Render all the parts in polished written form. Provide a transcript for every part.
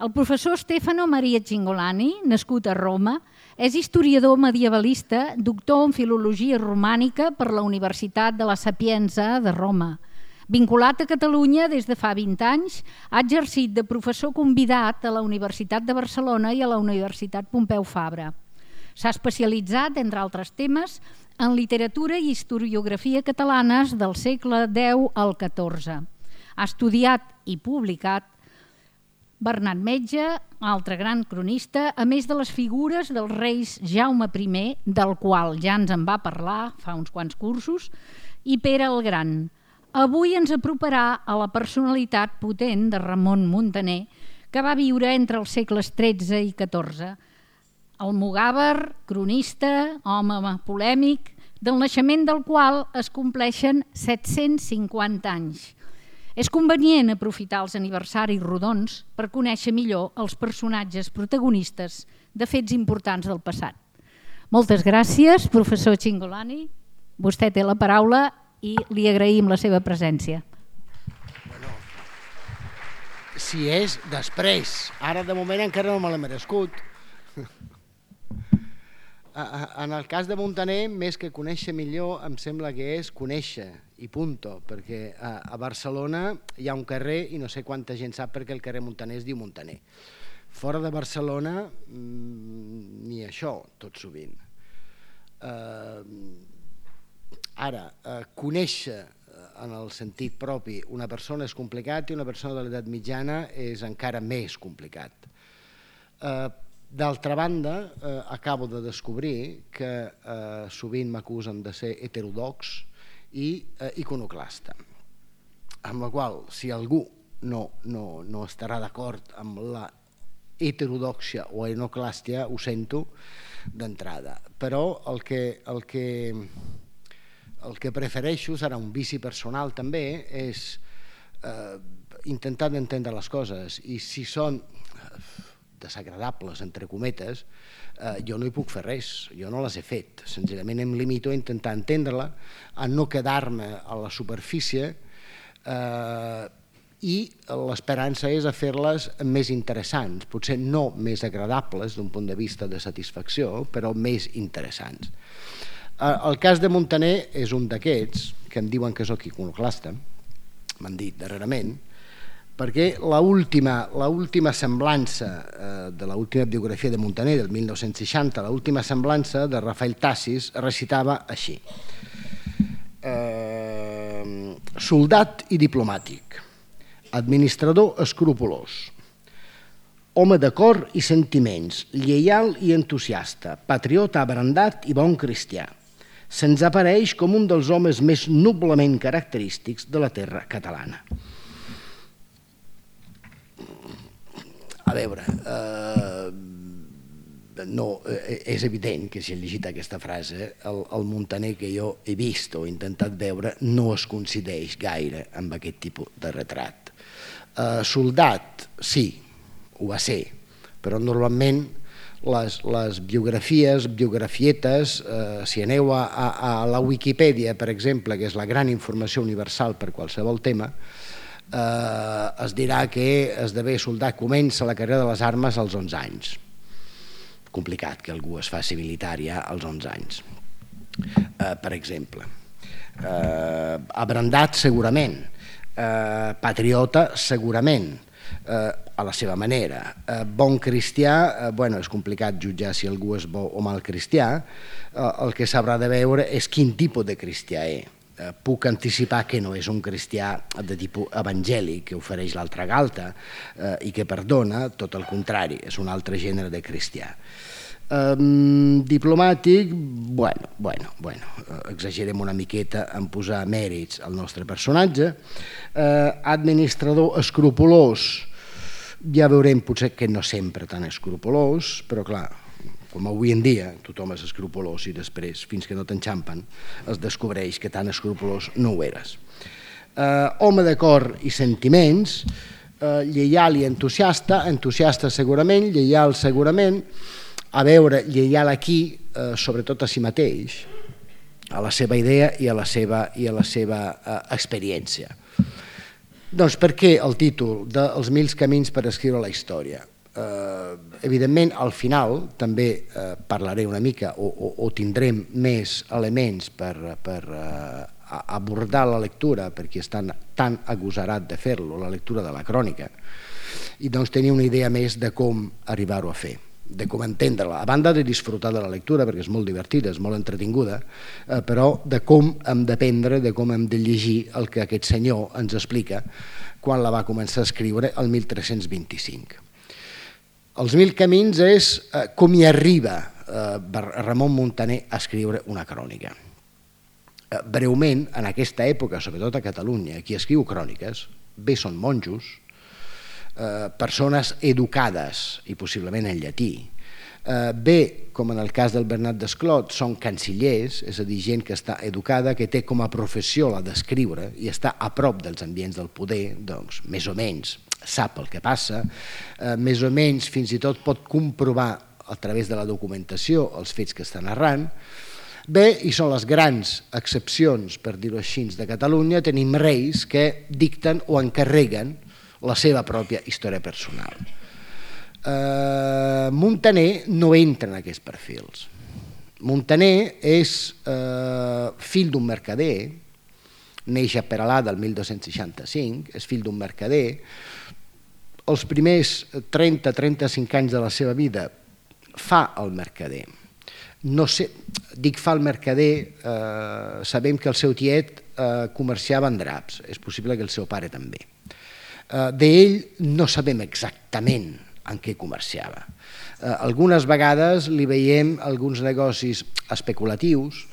El professor Stefano Maria Cingolani, nascut a Roma, és historiador medievalista, doctor en Filologia Romànica per la Universitat de la Sapienza de Roma. Vinculat a Catalunya des de fa 20 anys, ha exercit de professor convidat a la Universitat de Barcelona i a la Universitat Pompeu Fabra. S'ha especialitzat, entre altres temes, en literatura i historiografia catalanes del segle X al XIV. Ha estudiat i publicat Bernat Metge, altre gran cronista, a més de les figures dels reis Jaume I, del qual ja ens en va parlar fa uns quants cursos, i Pere el Gran. Avui ens aproparà a la personalitat potent de Ramon Muntaner, que va viure entre els segles XIII i XIV. Almogàver, cronista, home polèmic, del naixement del qual es compleixen 750 anys. És convenient aprofitar els aniversaris rodons per conèixer millor els personatges protagonistes de fets importants del passat. Moltes gràcies, professor Cingolani. Vostè té la paraula i li agraïm la seva presència. Bueno, si és després, ara de moment encara no me l'he merescut. En el cas de Muntaner, més que conèixer millor, em sembla que és conèixer, i punto, perquè a Barcelona hi ha un carrer i no sé quanta gent sap perquè el carrer Muntaner es diu Muntaner. Fora de Barcelona, ni això, tot sovint. Ara, conèixer en el sentit propi una persona és complicat i una persona de l'edat mitjana és encara més complicat. D'altra banda, acabo de descobrir que sovint m'acusen de ser heterodox i iconoclasta, amb la qual, si algú no estarà d'acord amb la heterodòxia o iconoclàstia, ho sento d'entrada, però el que prefereixo, serà un vici personal també, és intentar d'entendre les coses, i si són desagradables, entre cometes, jo no hi puc fer res, jo no les he fet, senzillament em limito a intentar entendre-la, a no quedar-me a la superfície, i l'esperança és a fer-les més interessants, potser no més agradables d'un punt de vista de satisfacció, però més interessants. El cas de Muntaner és un d'aquests, que em diuen que soc iconoclasta, m'han dit darrerament, perquè l'última semblança de l'última biografia de Muntaner del 1960, l'última semblança de Rafael Tassis recitava així: soldat i diplomàtic, administrador escrupolós, home de cor i sentiments, lleial i entusiasta, patriota abrandat i bon cristià. Se'ns apareix com un dels homes més noblement característics de la terra catalana. A veure, no, és evident que si he llegit aquesta frase, el Muntaner que jo he vist o he intentat veure no es coincideix gaire amb aquest tipus de retrat. Soldat, sí, ho va ser, però normalment les biografietes, si aneu a la Wikipedia, per exemple, que és la gran informació universal per qualsevol tema, es dirà que esdevé soldat, comença la carrera de les armes als 11 anys. Complicat que algú es faci militar ja als 11 anys, per exemple. Abrandat segurament, patriota segurament, a la seva manera. Bon cristià, és complicat jutjar si algú és bo o mal cristià, el que s'haurà de veure és quin tipus de cristià és. Puc anticipar que no és un cristià de tipus evangèlic que ofereix l'altra galta i que perdona, tot el contrari, és un altre gènere de cristià. Diplomàtic, exagerem una miqueta en posar mèrits al nostre personatge. Administrador escrupolós, ja veurem potser que no sempre tan escrupolós, però clar, com avui en dia tothom és escrupolós i després, fins que no t'enxampen, es descobreix que tan escrupolós no ho eres. Home de cor i sentiments, lleial i entusiasta, entusiasta segurament, lleial segurament, a veure, lleial aquí, sobretot a si mateix, a la seva idea i a la seva experiència. Doncs per què el títol dels 1000 camins per escriure la història? Evidentment, al final també parlaré una mica o tindrem més elements per abordar la lectura, perquè estan tan agosarat de fer-lo, la lectura de la crònica, i doncs tenir una idea més de com arribar-ho a fer, de com entendre-la, a banda de disfrutar de la lectura, perquè és molt divertida, és molt entretinguda, però de com hem d'aprendre, de com hem de llegir el que aquest senyor ens explica quan la va començar a escriure el 1325. Els 1000 camins és com hi arriba Ramon Muntaner a escriure una crònica. Breument, en aquesta època, sobretot a Catalunya, qui escriu cròniques bé són monjos, persones educades i possiblement en llatí, bé, com en el cas del Bernat Desclot, són cancillers, és a dir, gent que està educada, que té com a professió la d'escriure i està a prop dels ambients del poder, doncs, més o menys, sap el que passa, més o menys fins i tot pot comprovar a través de la documentació els fets que està narrant. Bé, i són les grans excepcions, per dir-ho així, de Catalunya, tenim reis que dicten o encarreguen la seva pròpia història personal. Muntaner no entra en aquests perfils. Muntaner és fill d'un mercader, neix a Peralada el 1265, és fill d'un mercader. Els primers 30-35 anys de la seva vida fa el mercader. No sé, dic fa el mercader, sabem que el seu tiet comerciava en draps, és possible que el seu pare també. D'ell no sabem exactament en què comerciava. Algunes vegades li veiem alguns negocis especulatius,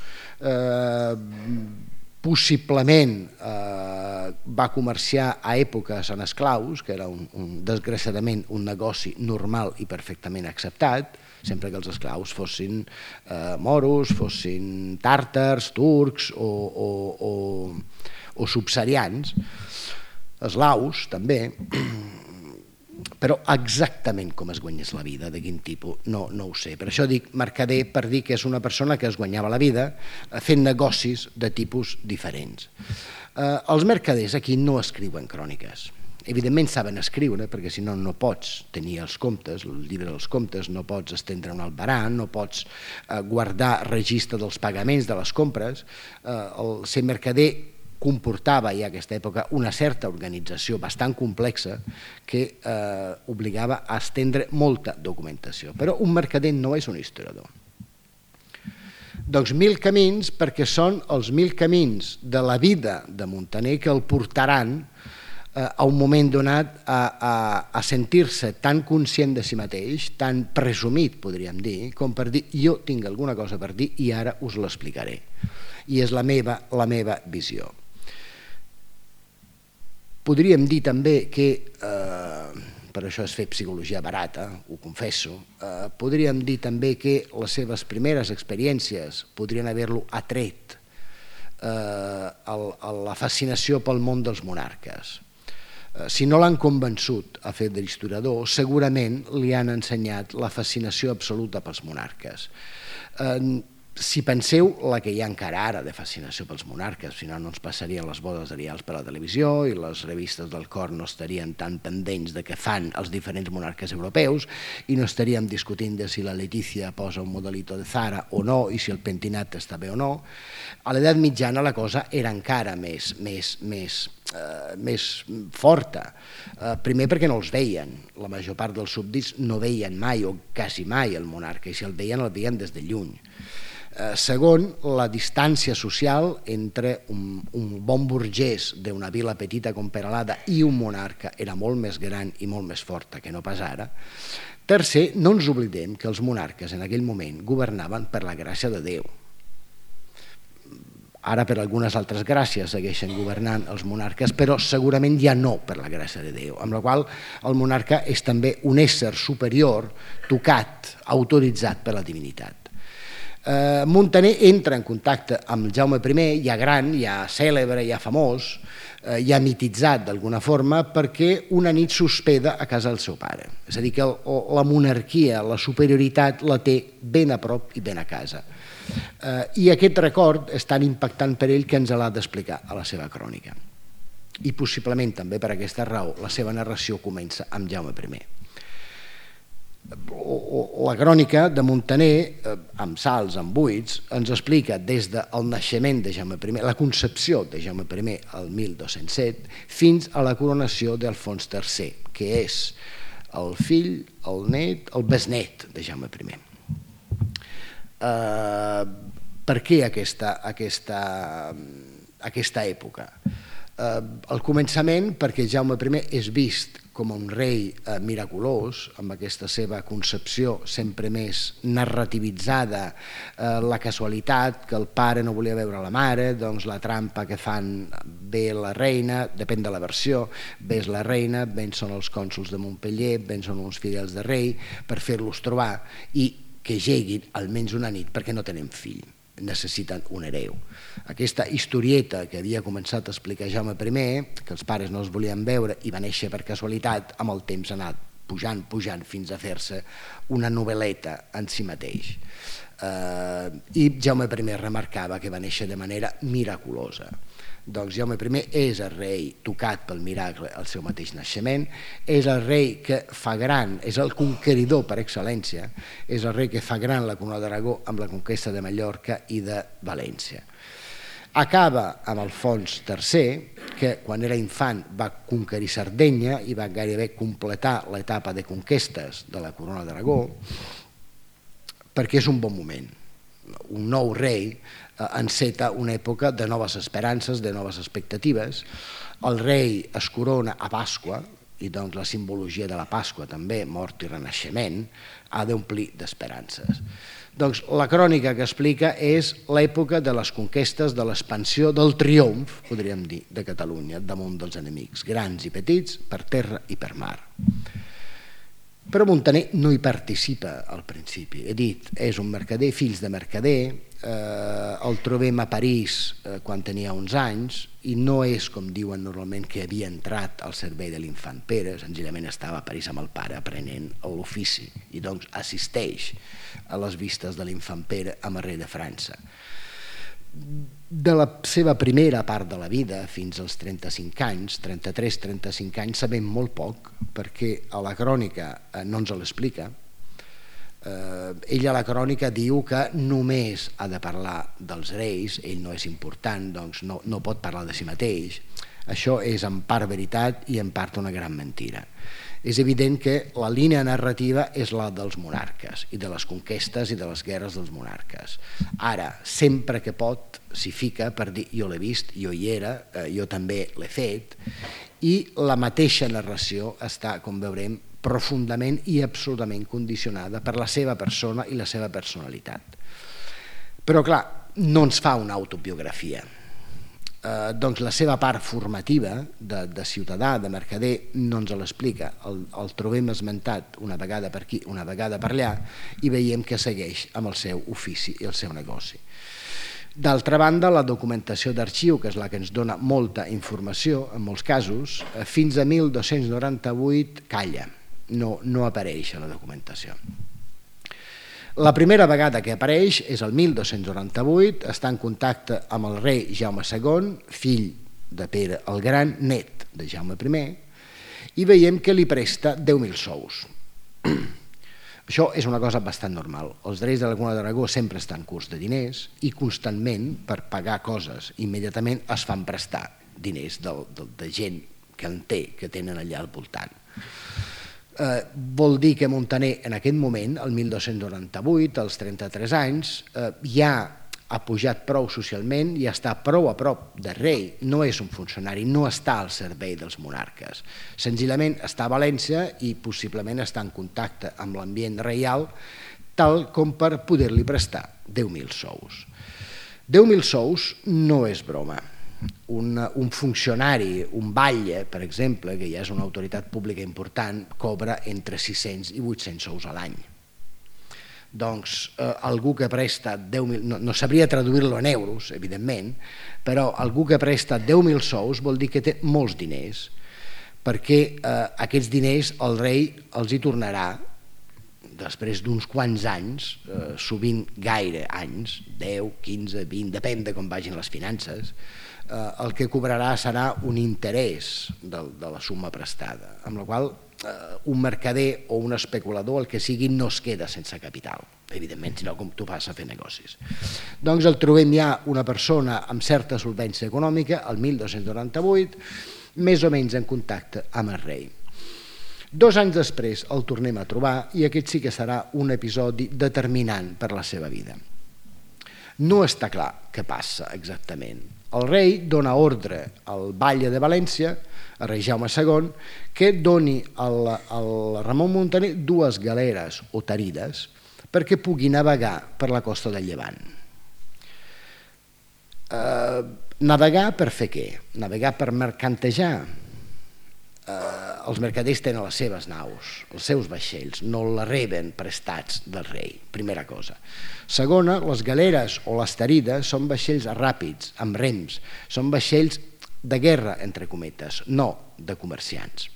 possiblement va comerciar a èpoques en esclaus, que era desgraciadament un negoci normal i perfectament acceptat, sempre que els esclaus fossin moros, fossin tàrtars, turcs o subsaharians, eslaus també, però exactament com es guanyés la vida, de quin tipus, no ho sé. Per això dic mercader, per dir que és una persona que es guanyava la vida fent negocis de tipus diferents. Els mercaders aquí no escriuen cròniques. Evidentment saben escriure, perquè si no, no pots tenir els comptes, el llibre dels comptes, no pots estendre un albarà, no pots guardar registre dels pagaments de les compres. El ser mercader comportava ja a aquesta època una certa organització bastant complexa que obligava a estendre molta documentació. Però un mercader no és un historiador. Doncs 1000 camins perquè són els 1000 camins de la vida de Muntaner que el portaran a un moment donat a sentir-se tan conscient de si mateix, tan presumit, podríem dir, com per dir jo tinc alguna cosa per dir i ara us l'explicaré. I és la meva visió. Podríem dir també que, per això és fer psicologia barata, ho confesso, podríem dir també que les seves primeres experiències podrien haver-lo atret a la fascinació pel món dels monarques. Si no l'han convençut a fer d'historiador, segurament li han ensenyat la fascinació absoluta pels monarques. Si penseu la que hi ha encara ara de fascinació pels monarques, si no, no ens passarien les bodes reials per la televisió i les revistes del cor no estarien tan pendents de què fan els diferents monarques europeus i no estaríem discutint de si la Letícia posa un modelito de Zara o no i si el pentinat està bé o no. A l'edat mitjana la cosa era encara més forta. Primer perquè no els veien. La major part dels súbdits no veien mai o quasi mai el monarca i si el veien des de lluny. Segon, la distància social entre un bon burgès d'una vila petita com Peralada i un monarca era molt més gran i molt més forta que no pas ara. Tercer, no ens oblidem que els monarques en aquell moment governaven per la gràcia de Déu. Ara per algunes altres gràcies segueixen governant els monarques, però segurament ja no per la gràcia de Déu, amb la qual el monarca és també un ésser superior, tocat, autoritzat per la divinitat. Muntaner entra en contacte amb Jaume I, ja gran, ja cèlebre, ja famós, ja mititzat d'alguna forma, perquè una nit s'hospeda a casa del seu pare. És a dir, que la monarquia, la superioritat, la té ben a prop i ben a casa. I aquest record és tan impactant per ell que ens l'ha d'explicar a la seva crònica. i possiblement també per aquesta raó la seva narració comença amb Jaume I. La crònica de Muntaner, amb salts, amb buits, ens explica des del naixement de Jaume I, la concepció de Jaume I el 1207, fins a la coronació d'Alfons III, que és el fill, el net, el besnet de Jaume I. Per què aquesta època? Al començament, perquè Jaume I és vist com un rei miraculós, amb aquesta seva concepció sempre més narrativitzada, la casualitat, que el pare no volia veure la mare, doncs la trampa que fan, ve la reina, depèn de la versió, ve la reina, ben són els cònsols de Montpeller, ben són uns fidels de rei, per fer-los trobar i que lleguin almenys una nit perquè no tenen fill, necessiten un hereu. Aquesta historieta que havia començat a explicar Jaume I, que els pares no es volien veure i va néixer per casualitat, amb el temps ha anat pujant fins a fer-se una novel·leta en si mateix. I Jaume I remarcava que va néixer de manera miraculosa. Doncs Jaume I és el rei tocat pel miracle al seu mateix naixement, és el rei que fa gran, és el conqueridor per excel·lència, és el rei que fa gran la corona d'Aragó amb la conquesta de Mallorca i de València. Acaba amb Alfons III, que quan era infant va conquerir Sardenya i va gairebé completar l'etapa de conquestes de la corona d'Aragó, perquè és un bon moment. Un nou rei enceta una època de noves esperances, de noves expectatives. El rei es corona a Pasqua, i doncs la simbologia de la Pasqua també, mort i renaixement, ha d'omplir d'esperances. Doncs la crònica que explica és l'època de les conquestes, de l'expansió, del triomf, podríem dir, de Catalunya damunt dels enemics, grans i petits, per terra i per mar. Però Muntaner no hi participa al principi. He dit, és un mercader, fills de mercader, el trobem a París quan tenia uns anys i no és com diuen normalment que havia entrat al servei de l'infant Pere, senzillament estava a París amb el pare aprenent l'ofici i doncs assisteix a les vistes de l'infant Pere amb el rei de França. De la seva primera part de la vida fins als 35 anys, 33-35 anys, sabem molt poc perquè a la crònica no ens l'explica. Ell a la crònica diu que només ha de parlar dels reis, ell no és important, doncs no pot parlar de si mateix. Això és en part veritat i en part una gran mentira. És evident que la línia narrativa és la dels monarques i de les conquestes i de les guerres dels monarques. Ara, sempre que pot, s'hi fica per dir jo l'he vist, jo hi era, jo també l'he fet, i la mateixa narració està, com veurem, profundament i absolutament condicionada per la seva persona i la seva personalitat. Però clar, no ens fa una autobiografia. Doncs la seva part formativa de ciutadà, de mercader, no ens l'explica. El trobem esmentat una vegada per aquí, una vegada per allà, i veiem que segueix amb el seu ofici i el seu negoci. D'altra banda, la documentació d'arxiu, que és la que ens dona molta informació, en molts casos, fins a 1298 calla, no apareix a la documentació. La primera vegada que apareix és el 1298, està en contacte amb el rei Jaume II, fill de Pere el Gran, net de Jaume I, i veiem que li presta 10.000 sous. Això és una cosa bastant normal. Els reis de la Corona d'Aragó sempre estan curts de diners i constantment, per pagar coses immediatament, es fan prestar diners de gent que en té, que tenen allà al voltant. Vol dir que Muntaner en aquest moment, el 1298, als 33 anys, ja ha pujat prou socialment i està prou a prop de rei, no és un funcionari, no està al servei dels monarques. Senzillament està a València i possiblement està en contacte amb l'ambient reial tal com per poder-li prestar 10.000 sous. 10.000 sous no és broma. Un funcionari, un batlle, per exemple, que ja és una autoritat pública important, cobra entre 600 i 800 sous a l'any. Doncs algú que presta 10.000, no sabria traduir-lo en euros, evidentment, però algú que presta 10.000 sous vol dir que té molts diners, perquè aquests diners el rei els hi tornarà després d'uns quants anys, sovint gaire anys, 10, 15, 20, depèn de com vagin les finances, el que cobrarà serà un interès de la suma prestada, amb la qual un mercader o un especulador, el que sigui, no es queda sense capital, evidentment, sinó com tu vas a fer negocis. Doncs el trobem ja una persona amb certa solvència econòmica, el 1298, més o menys en contacte amb el rei. 2 anys després el tornem a trobar i aquest sí que serà un episodi determinant per la seva vida. No està clar què passa exactament. El rei dona ordre al batlle de València, al rei Jaume II, que doni al Ramon Muntaner 2 galeres o tarides perquè pugui navegar per la costa del Llevant. Navegar per fer què? Navegar per mercantejar. Els mercaders tenen les seves naus, els seus vaixells, no la reben prestats del rei, primera cosa. Segona, les galeres o les tarides són vaixells ràpids, amb rems, són vaixells de guerra, entre cometes, no de comerciants.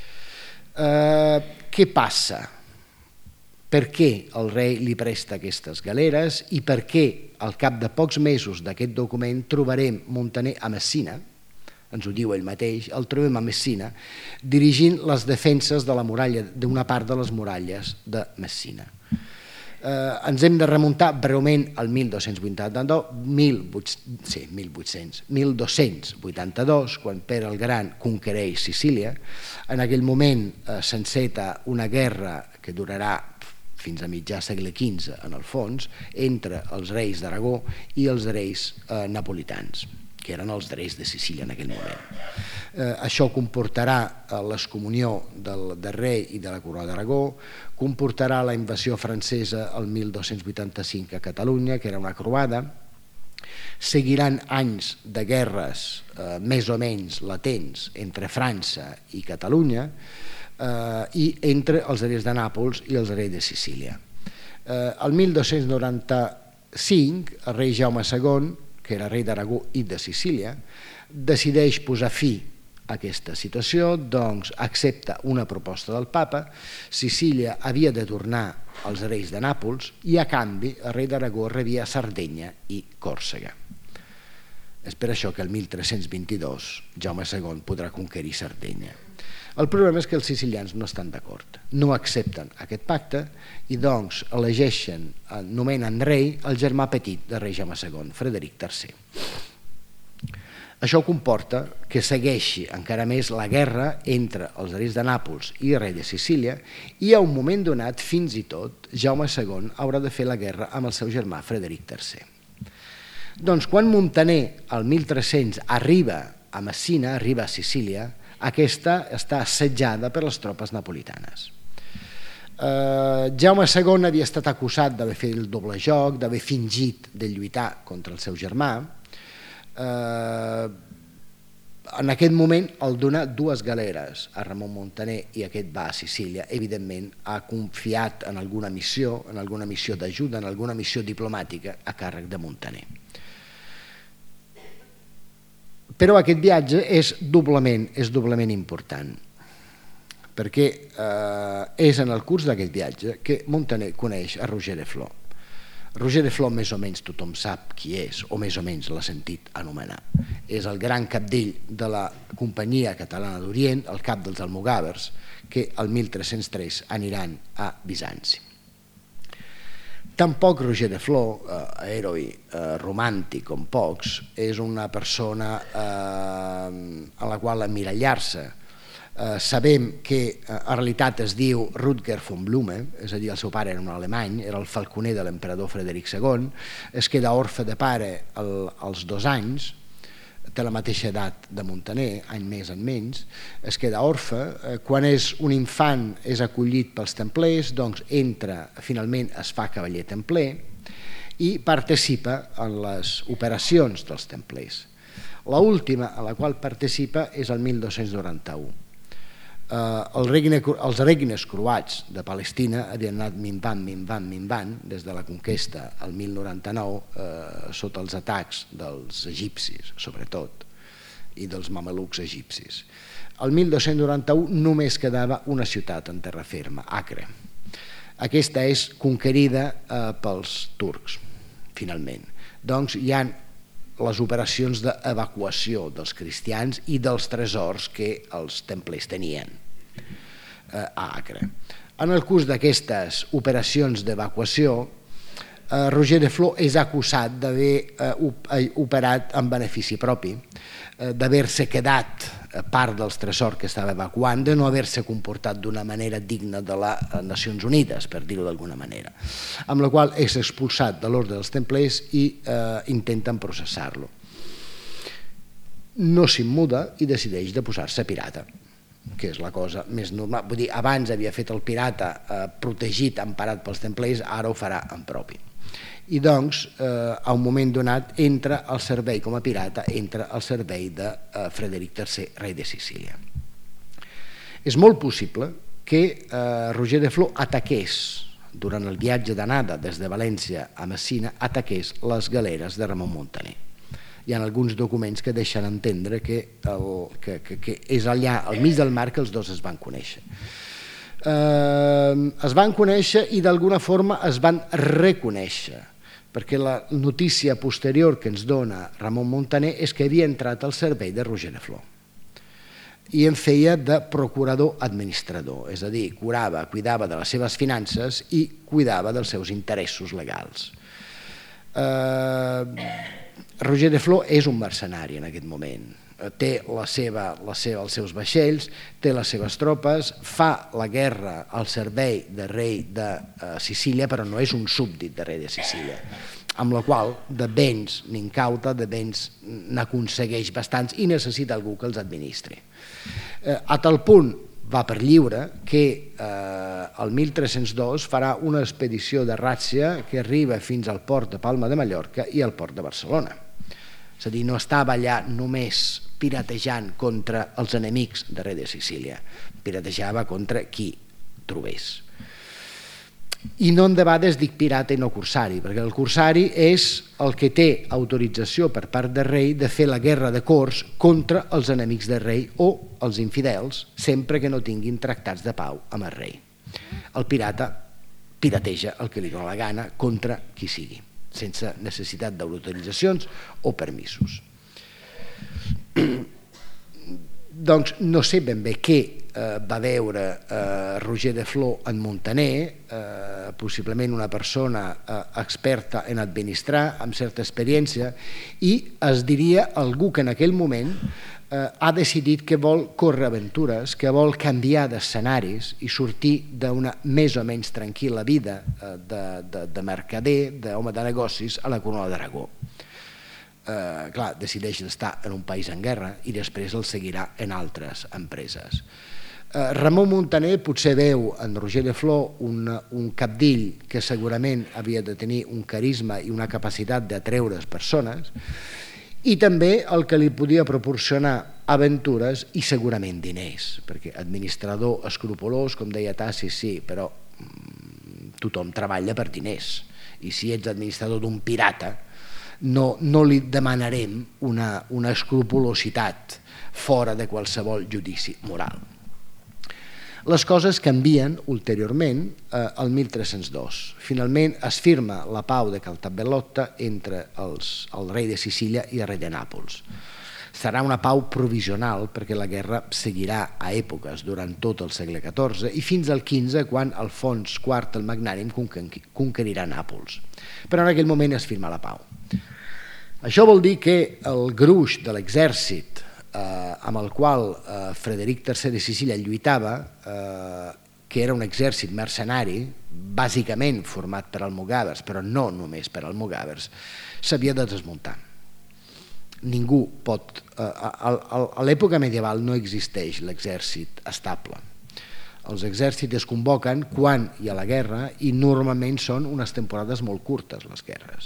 Què passa? Per què el rei li presta aquestes galeres i per què al cap de pocs mesos d'aquest document trobarem Muntaner a Messina, ens ho diu ell mateix, el trobem a Messina, dirigint les defenses de la muralla, d'una part de les muralles de Messina. Ens hem de remuntar breument al 1282, quan Pere el Gran conquereix Sicília. En aquell moment s'enceta una guerra que durarà fins a mitjà segle XV, en el fons, entre els reis d'Aragó i els reis napolitans, que eren els reis de Sicília en aquell moment. Això comportarà l'excomunió del rei i de la corona d'Aragó, comportarà la invasió francesa el 1285 a Catalunya, que era una croada, seguiran anys de guerres més o menys latents entre França i Catalunya i entre els reis de Nàpols i els reis de Sicília. El 1295, el rei Jaume II, que era rei d'Aragó i de Sicília, decideix posar fi a aquesta situació, doncs accepta una proposta del papa. Sicília havia de tornar als reis de Nàpols i a canvi el rei d'Aragó rebia Sardenya i Còrsega. És per això que el 1322 Jaume II podrà conquerir Sardenya. El problema és que els sicilians no estan d'acord, no accepten aquest pacte i doncs elegeixen, nomenen rei el germà petit de rei Jaume II, Frederic III. Això comporta que segueixi encara més la guerra entre els reis de Nàpols i el rei de Sicília i a un moment donat, fins i tot, Jaume II haurà de fer la guerra amb el seu germà Frederic III. Doncs quan Muntaner, el 1300, arriba a Messina, arriba a Sicília, aquesta està assetjada per les tropes napolitanes. Jaume II havia estat acusat d'haver fet el doble joc, d'haver fingit de lluitar contra el seu germà. En aquest moment el dona 2 galeres a Ramon Muntaner i aquest va a Sicília. Evidentment ha confiat en alguna missió d'ajuda, en alguna missió diplomàtica a càrrec de Muntaner. Però aquest viatge és doblement important, perquè és en el curs d'aquest viatge que Muntaner coneix a Roger de Flor. Roger de Flor més o menys tothom sap qui és, o més o menys l'ha sentit anomenar. És el gran capdell de la Companyia Catalana d'Orient, el cap dels almogàvers, que el 1303 aniran a Bizanci. Tampoc Roger de Flor, heroi romàntic com pocs, és una persona a la qual emmirallar-se. Sabem que en realitat es diu Rutger von Blume, és a dir, el seu pare era un alemany, era el falconer de l'emperador Frederic II, es queda orfe de pare als 2 anys, té la mateixa edat de Muntaner, any més, any menys, es queda orfe. Quan és un infant és acollit pels templers, doncs entra, finalment es fa cavaller templer i participa en les operacions dels templers. L'última a la qual participa és el 1291. Els regnes croats de Palestina havien anat minvant des de la conquesta al 1099 sota els atacs dels egipcis, sobretot, i dels mamelucs egipcis. El 1291 només quedava una ciutat en terra ferma, Acre. Aquesta és conquerida pels turcs, finalment. Doncs hi ha les operacions d'evacuació dels cristians i dels tresors que els templers tenien a Acre. En el curs d'aquestes operacions d'evacuació, Roger de Flor és acusat d'haver operat en benefici propi, d'haver-se quedat part dels tresors que estava evacuant, de no haver-se comportat d'una manera digna de les Nacions Unides, per dir-ho d'alguna manera, amb la qual és expulsat de l'ordre dels templers i intenten processar-lo. No s'immuda i decideix de posar-se pirata, que és la cosa més normal. Vull dir, abans havia fet el pirata protegit, emparat pels templers, ara ho farà en propi. I doncs, a un moment donat, entra al servei com a pirata, entra al servei de Frederic III, rei de Sicília. És molt possible que Roger de Flor ataqués, durant el viatge d'anada des de València a Messina, ataqués les galeres de Ramon Muntaner. Hi ha alguns documents que deixen entendre que és allà, al mig del mar, que els dos es van conèixer. Es van conèixer i d'alguna forma es van reconèixer, perquè la notícia posterior que ens dona Ramon Muntaner és que havia entrat al servei de Roger de Flor i en feia de procurador administrador, és a dir, cuidava de les seves finances i cuidava dels seus interessos legals. Roger de Flor és un mercenari en aquest moment, té els seus vaixells, té les seves tropes, fa la guerra al servei de rei de Sicília, però no és un súbdit de rei de Sicília, amb la qual de béns n'incauta, de béns n'aconsegueix bastants i necessita algú que els administri. A tal punt va per lliure que el 1302 farà una expedició de ràtzia que arriba fins al port de Palma de Mallorca i al port de Barcelona. És a dir, no estava allà només piratejant contra els enemics de rei de Sicília, piratejava contra qui trobés. I no en debades dic pirata i no corsari, perquè el corsari és el que té autorització per part del rei de fer la guerra de cors contra els enemics del rei o els infidels, sempre que no tinguin tractats de pau amb el rei. El pirata pirateja el que li dona la gana contra qui sigui, sense necessitat d'autoritzacions o permisos. Doncs no sé ben bé què va veure Roger de Flor en Muntaner, possiblement una persona experta en administrar, amb certa experiència, i es diria algú que en aquell moment ha decidit que vol córrer aventures, que vol canviar d'escenaris i sortir d'una més o menys tranquil·la vida de mercader, d'home de negocis a la corona d'Aragó. Clar, decideix estar en un país en guerra i després el seguirà en altres empreses. Ramon Muntaner potser veu en Roger de Flor un cabdill que segurament havia de tenir un carisma i una capacitat d'atreure persones, i també el que li podia proporcionar aventures i segurament diners, perquè administrador escrupolós, com deia Tassi, sí, però tothom treballa per diners, i si ets administrador d'un pirata no li demanarem una escrupolositat fora de qualsevol judici moral. Les coses canvien ulteriorment al 1302. Finalment es firma la pau de Caltabellotta entre el rei de Sicília i el rei de Nàpols. Serà una pau provisional perquè la guerra seguirà a èpoques durant tot el segle XIV i fins al XV, quan Alfons IV el Magnànim conquerirà Nàpols. Però en aquell moment es firma la pau. Això vol dir que el gruix de l'exèrcit amb el qual Frederic III de Sicília lluitava, que era un exèrcit mercenari, bàsicament format per almogàvers, però no només per almogàvers, s'havia de desmuntar. Ningú pot... A l'època medieval no existeix l'exèrcit estable. Els exèrcits es convoquen quan hi ha la guerra i normalment són unes temporades molt curtes, les guerres.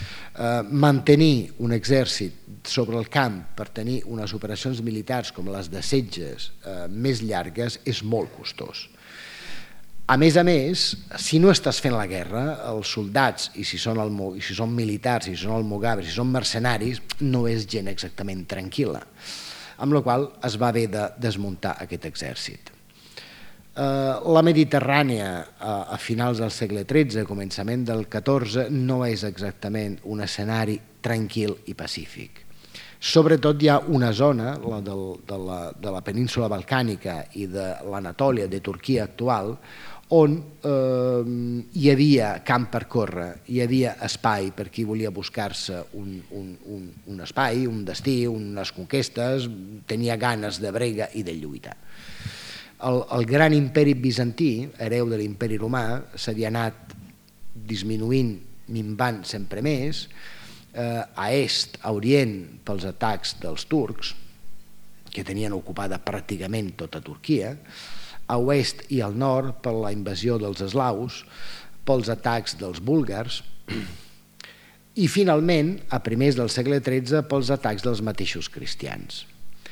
Mantenir un exèrcit sobre el camp per tenir unes operacions militars com les de setges més llargues és molt costós. A més, si no estàs fent la guerra, els soldats, i si són militars, si són almogàvers, si són mercenaris, no és gent exactament tranquil·la, amb la qual es va haver de desmuntar aquest exèrcit. La Mediterrània a finals del segle XIII, començament del XIV, no és exactament un escenari tranquil i pacífic. Sobretot hi ha una zona, la de la península balcànica i de l'Anatòlia, de Turquia actual, on hi havia camp per córrer, hi havia espai per qui volia buscar-se un espai, un destí, unes conquestes, tenia ganes de brega i de lluita. El gran imperi bizantí, hereu de l'imperi romà, s'havia anat disminuint, minvant sempre més, a est, a orient, pels atacs dels turcs, que tenien ocupada pràcticament tota Turquia, a oest i al nord per la invasió dels eslaus, pels atacs dels búlgars, i finalment, a primers del segle XIII, pels atacs dels mateixos cristians.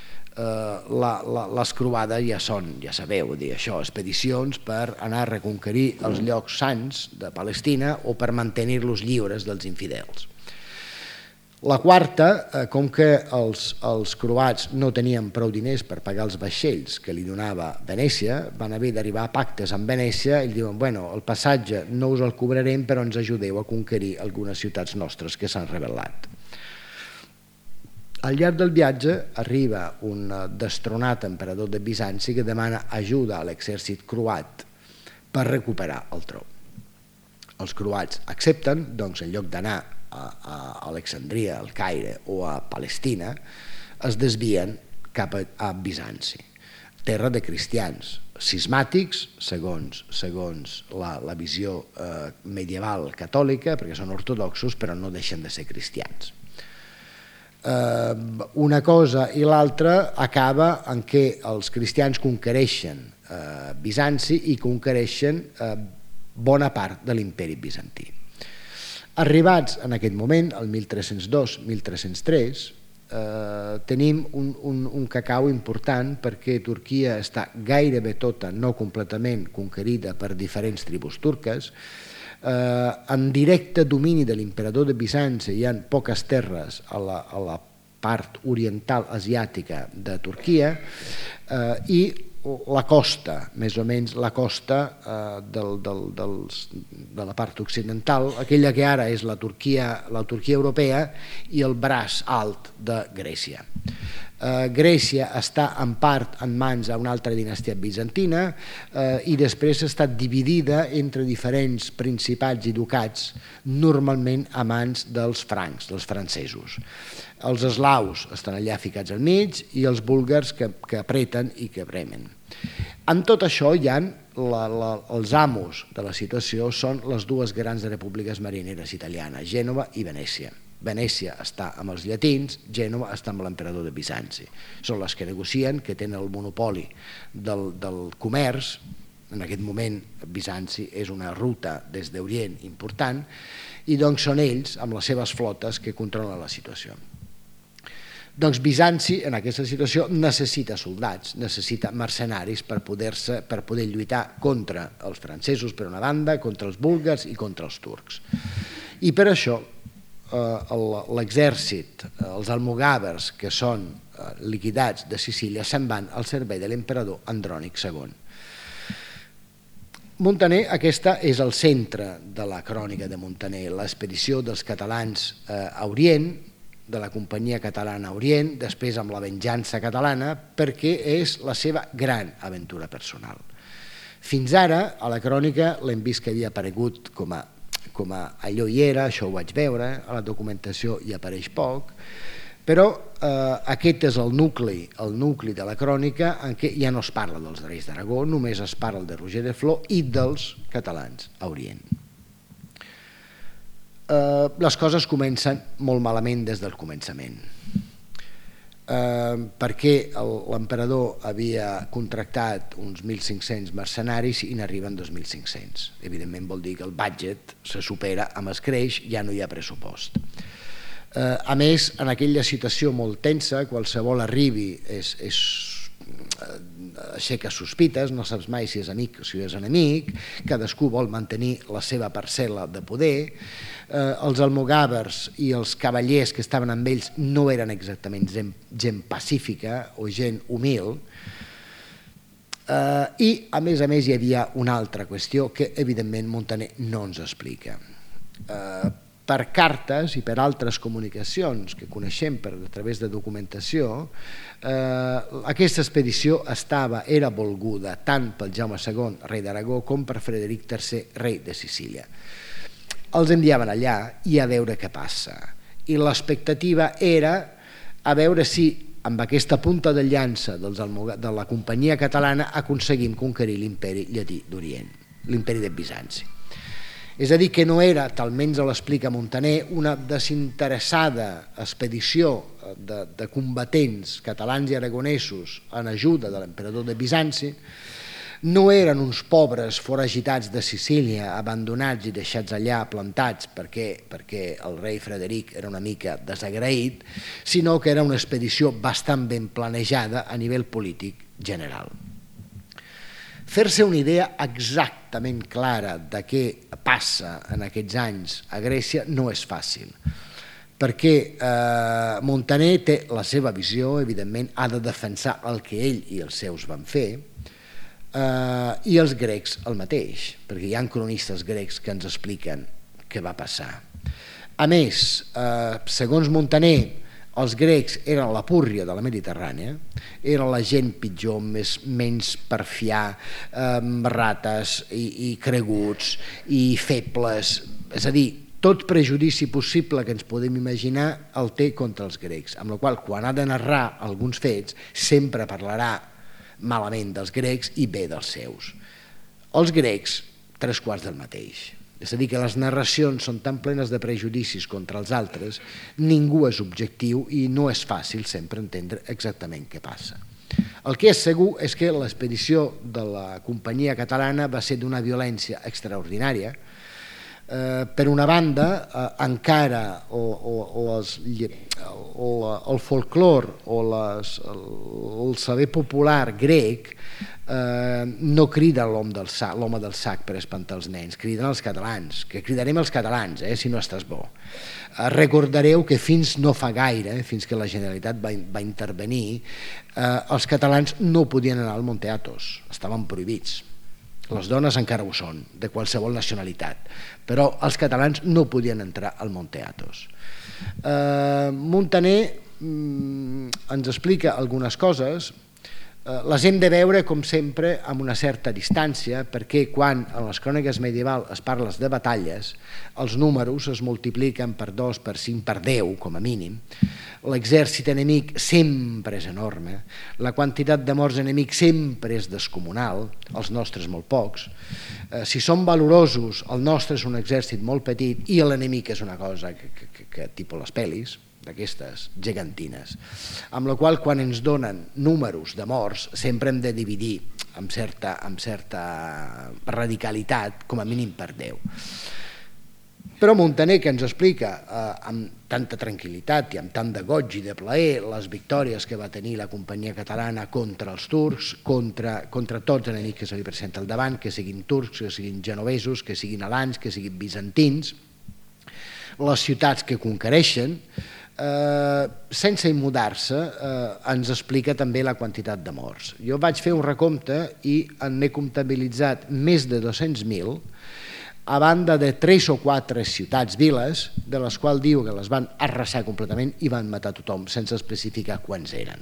Les croades ja són, ja sabeu, dir això, expedicions per anar a reconquerir els llocs sants de Palestina o per mantenir-los lliures dels infidels. La quarta, com que els croats no tenien prou diners per pagar els vaixells que li donava Venècia, van haver d'arribar a pactes amb Venècia i diuen, bueno, el passatge no us el cobrarem però ens ajudeu a conquerir algunes ciutats nostres que s'han rebel·lat. Al llarg del viatge arriba un destronat emperador de Bizanci que demana ajuda a l'exèrcit croat per recuperar el tron. Els croats accepten, doncs en lloc d'anar a Alexandria, al Caire o a Palestina, es desvien cap a Bizanci, terra de cristians, cismàtics, segons la visió medieval catòlica, perquè són ortodoxos però no deixen de ser cristians. Una cosa i l'altra acaba en què els cristians conquereixen Bizanci i conquereixen bona part de l'imperi bizantí. Arribats en aquest moment, el 1302-1303, tenim un cacau important perquè Turquia està gairebé tota, no completament, conquerida per diferents tribus turques. En directe domini de l'emperador de Bizanci hi ha poques terres a la part oriental asiàtica de Turquia i la costa, més o menys la costa de la part occidental, aquella que ara és la Turquia europea i el braç alt de Grècia. Grècia està en part en mans a una altra dinastia bizantina i després ha estat dividida entre diferents principats i ducats, normalment a mans dels francs, dels francesos. Els eslaus estan allà ficats al mig i els búlgars que apreten i que bremen. En tot això hi ha els amos de la situació són les dues grans repúbliques marineres italianes, Gènova i Venècia. Venècia està amb els llatins, Gènova està amb l'emperador de Bizanci. Són les que negocien, que tenen el monopoli del comerç. En aquest moment Bizanci és una ruta des d'Orient important i doncs són ells, amb les seves flotes, que controlen la situació. Doncs Bizanci, en aquesta situació, necessita soldats, necessita mercenaris per poder lluitar contra els francesos, per una banda, contra els búlgars i contra els turcs. I per això l'exèrcit, els almogàvers que són liquidats de Sicília se'n van al servei de l'emperador Andrònic II. Montaner, aquesta és el centre de la crònica de Montaner, l'expedició dels catalans a Orient, de la companyia catalana a Orient, després amb la venjança catalana, perquè és la seva gran aventura personal. Fins ara, a la crònica l'hem vist que havia aparegut com a allò hi era, això ho vaig veure, a la documentació hi apareix poc, però aquest és el nucli de la crònica en què ja no es parla dels reis d'Aragó, només es parla de Roger de Flor i dels catalans a Orient. Les coses comencen molt malament des del començament, perquè l'emperador havia contractat uns 1.500 mercenaris i n'arriben 2.500. Evidentment vol dir que el budget se supera amb escreix, ja no hi ha pressupost. A més, en aquella situació molt tensa, qualsevol arribi aixeca sospites, no saps mai si és amic o si és enemic, cadascú vol mantenir la seva parcel·la de poder, els almogàvers i els cavallers que estaven amb ells no eren exactament gent pacífica o gent humil. I, a més, hi havia una altra qüestió que, evidentment, Muntaner no ens explica. Per cartes i per altres comunicacions que coneixem a través de documentació, aquesta expedició era volguda tant pel Jaume II, rei d'Aragó, com per Frederic III, rei de Sicília. Els enviaven allà i a veure què passa. I l'expectativa era a veure si amb aquesta punta de llança de la companyia catalana aconseguim conquerir l'imperi llatí d'Orient, l'imperi de Bizanci. És a dir, que no era, talment l'explica Muntaner, una desinteressada expedició de combatents catalans i aragonesos en ajuda de l'emperador de Bizanci, no eren uns pobres foragitats de Sicília abandonats i deixats allà plantats perquè el rei Frederic era una mica desagraït, sinó que era una expedició bastant ben planejada a nivell polític general. Fer-se una idea exactament clara de què passa en aquests anys a Grècia no és fàcil, perquè Muntaner té la seva visió, evidentment ha de defensar el que ell i els seus van fer, i els grecs el mateix, perquè hi ha cronistes grecs que ens expliquen què va passar. A més, segons Muntaner, els grecs eren la púrria de la Mediterrània, eren la gent pitjor, menys per fiar, rates i creguts i febles, és a dir, tot prejudici possible que ens podem imaginar el té contra els grecs, amb la qual quan ha de narrar alguns fets sempre parlarà malament dels grecs i bé dels seus. Els grecs, 3/4 del mateix. És a dir, que les narracions són tan plenes de prejudicis contra els altres, ningú és objectiu i no és fàcil sempre entendre exactament què passa. El que és segur és que l'expedició de la companyia catalana va ser d'una violència extraordinària. Per una banda, encara el folklore o el saber popular grec no crida l'home del sac per espantar els nens, criden els catalans, que cridarem els catalans si no estàs bo. Recordareu que fins no fa gaire, fins que la Generalitat va intervenir, els catalans no podien anar al Monte Athos, estaven prohibits. Les dones encara ho són, de qualsevol nacionalitat, però els catalans no podien entrar al Monte Athos. Muntaner ens explica algunes coses, les hem de veure, com sempre, amb una certa distància, perquè quan en les cròniques medievals es parla de batalles, els números es multipliquen per 2, per 5, per 10, com a mínim. L'exèrcit enemic sempre és enorme, la quantitat de morts enemics sempre és descomunal, els nostres molt pocs. Si som valorosos, el nostre és un exèrcit molt petit i l'enemic és una cosa que tipus les pel·lis, d'aquestes gegantines, amb la qual quan ens donen números de morts sempre hem de dividir amb certa radicalitat, com a mínim per 10. Però Muntaner, que ens explica amb tanta tranquil·litat i amb tant de goig i de plaer les victòries que va tenir la companyia catalana contra els turcs, contra tots els enemics que se li presenta al davant, que siguin turcs, que siguin genovesos, que siguin alans, que siguin bizantins, les ciutats que conquereixen, sense immudar-se, ens explica també la quantitat de morts. Jo vaig fer un recompte i n'he comptabilitzat més de 200.000, a banda de 3 o 4 ciutats-viles, de les quals diu que les van arrasar completament i van matar tothom, sense especificar quants eren.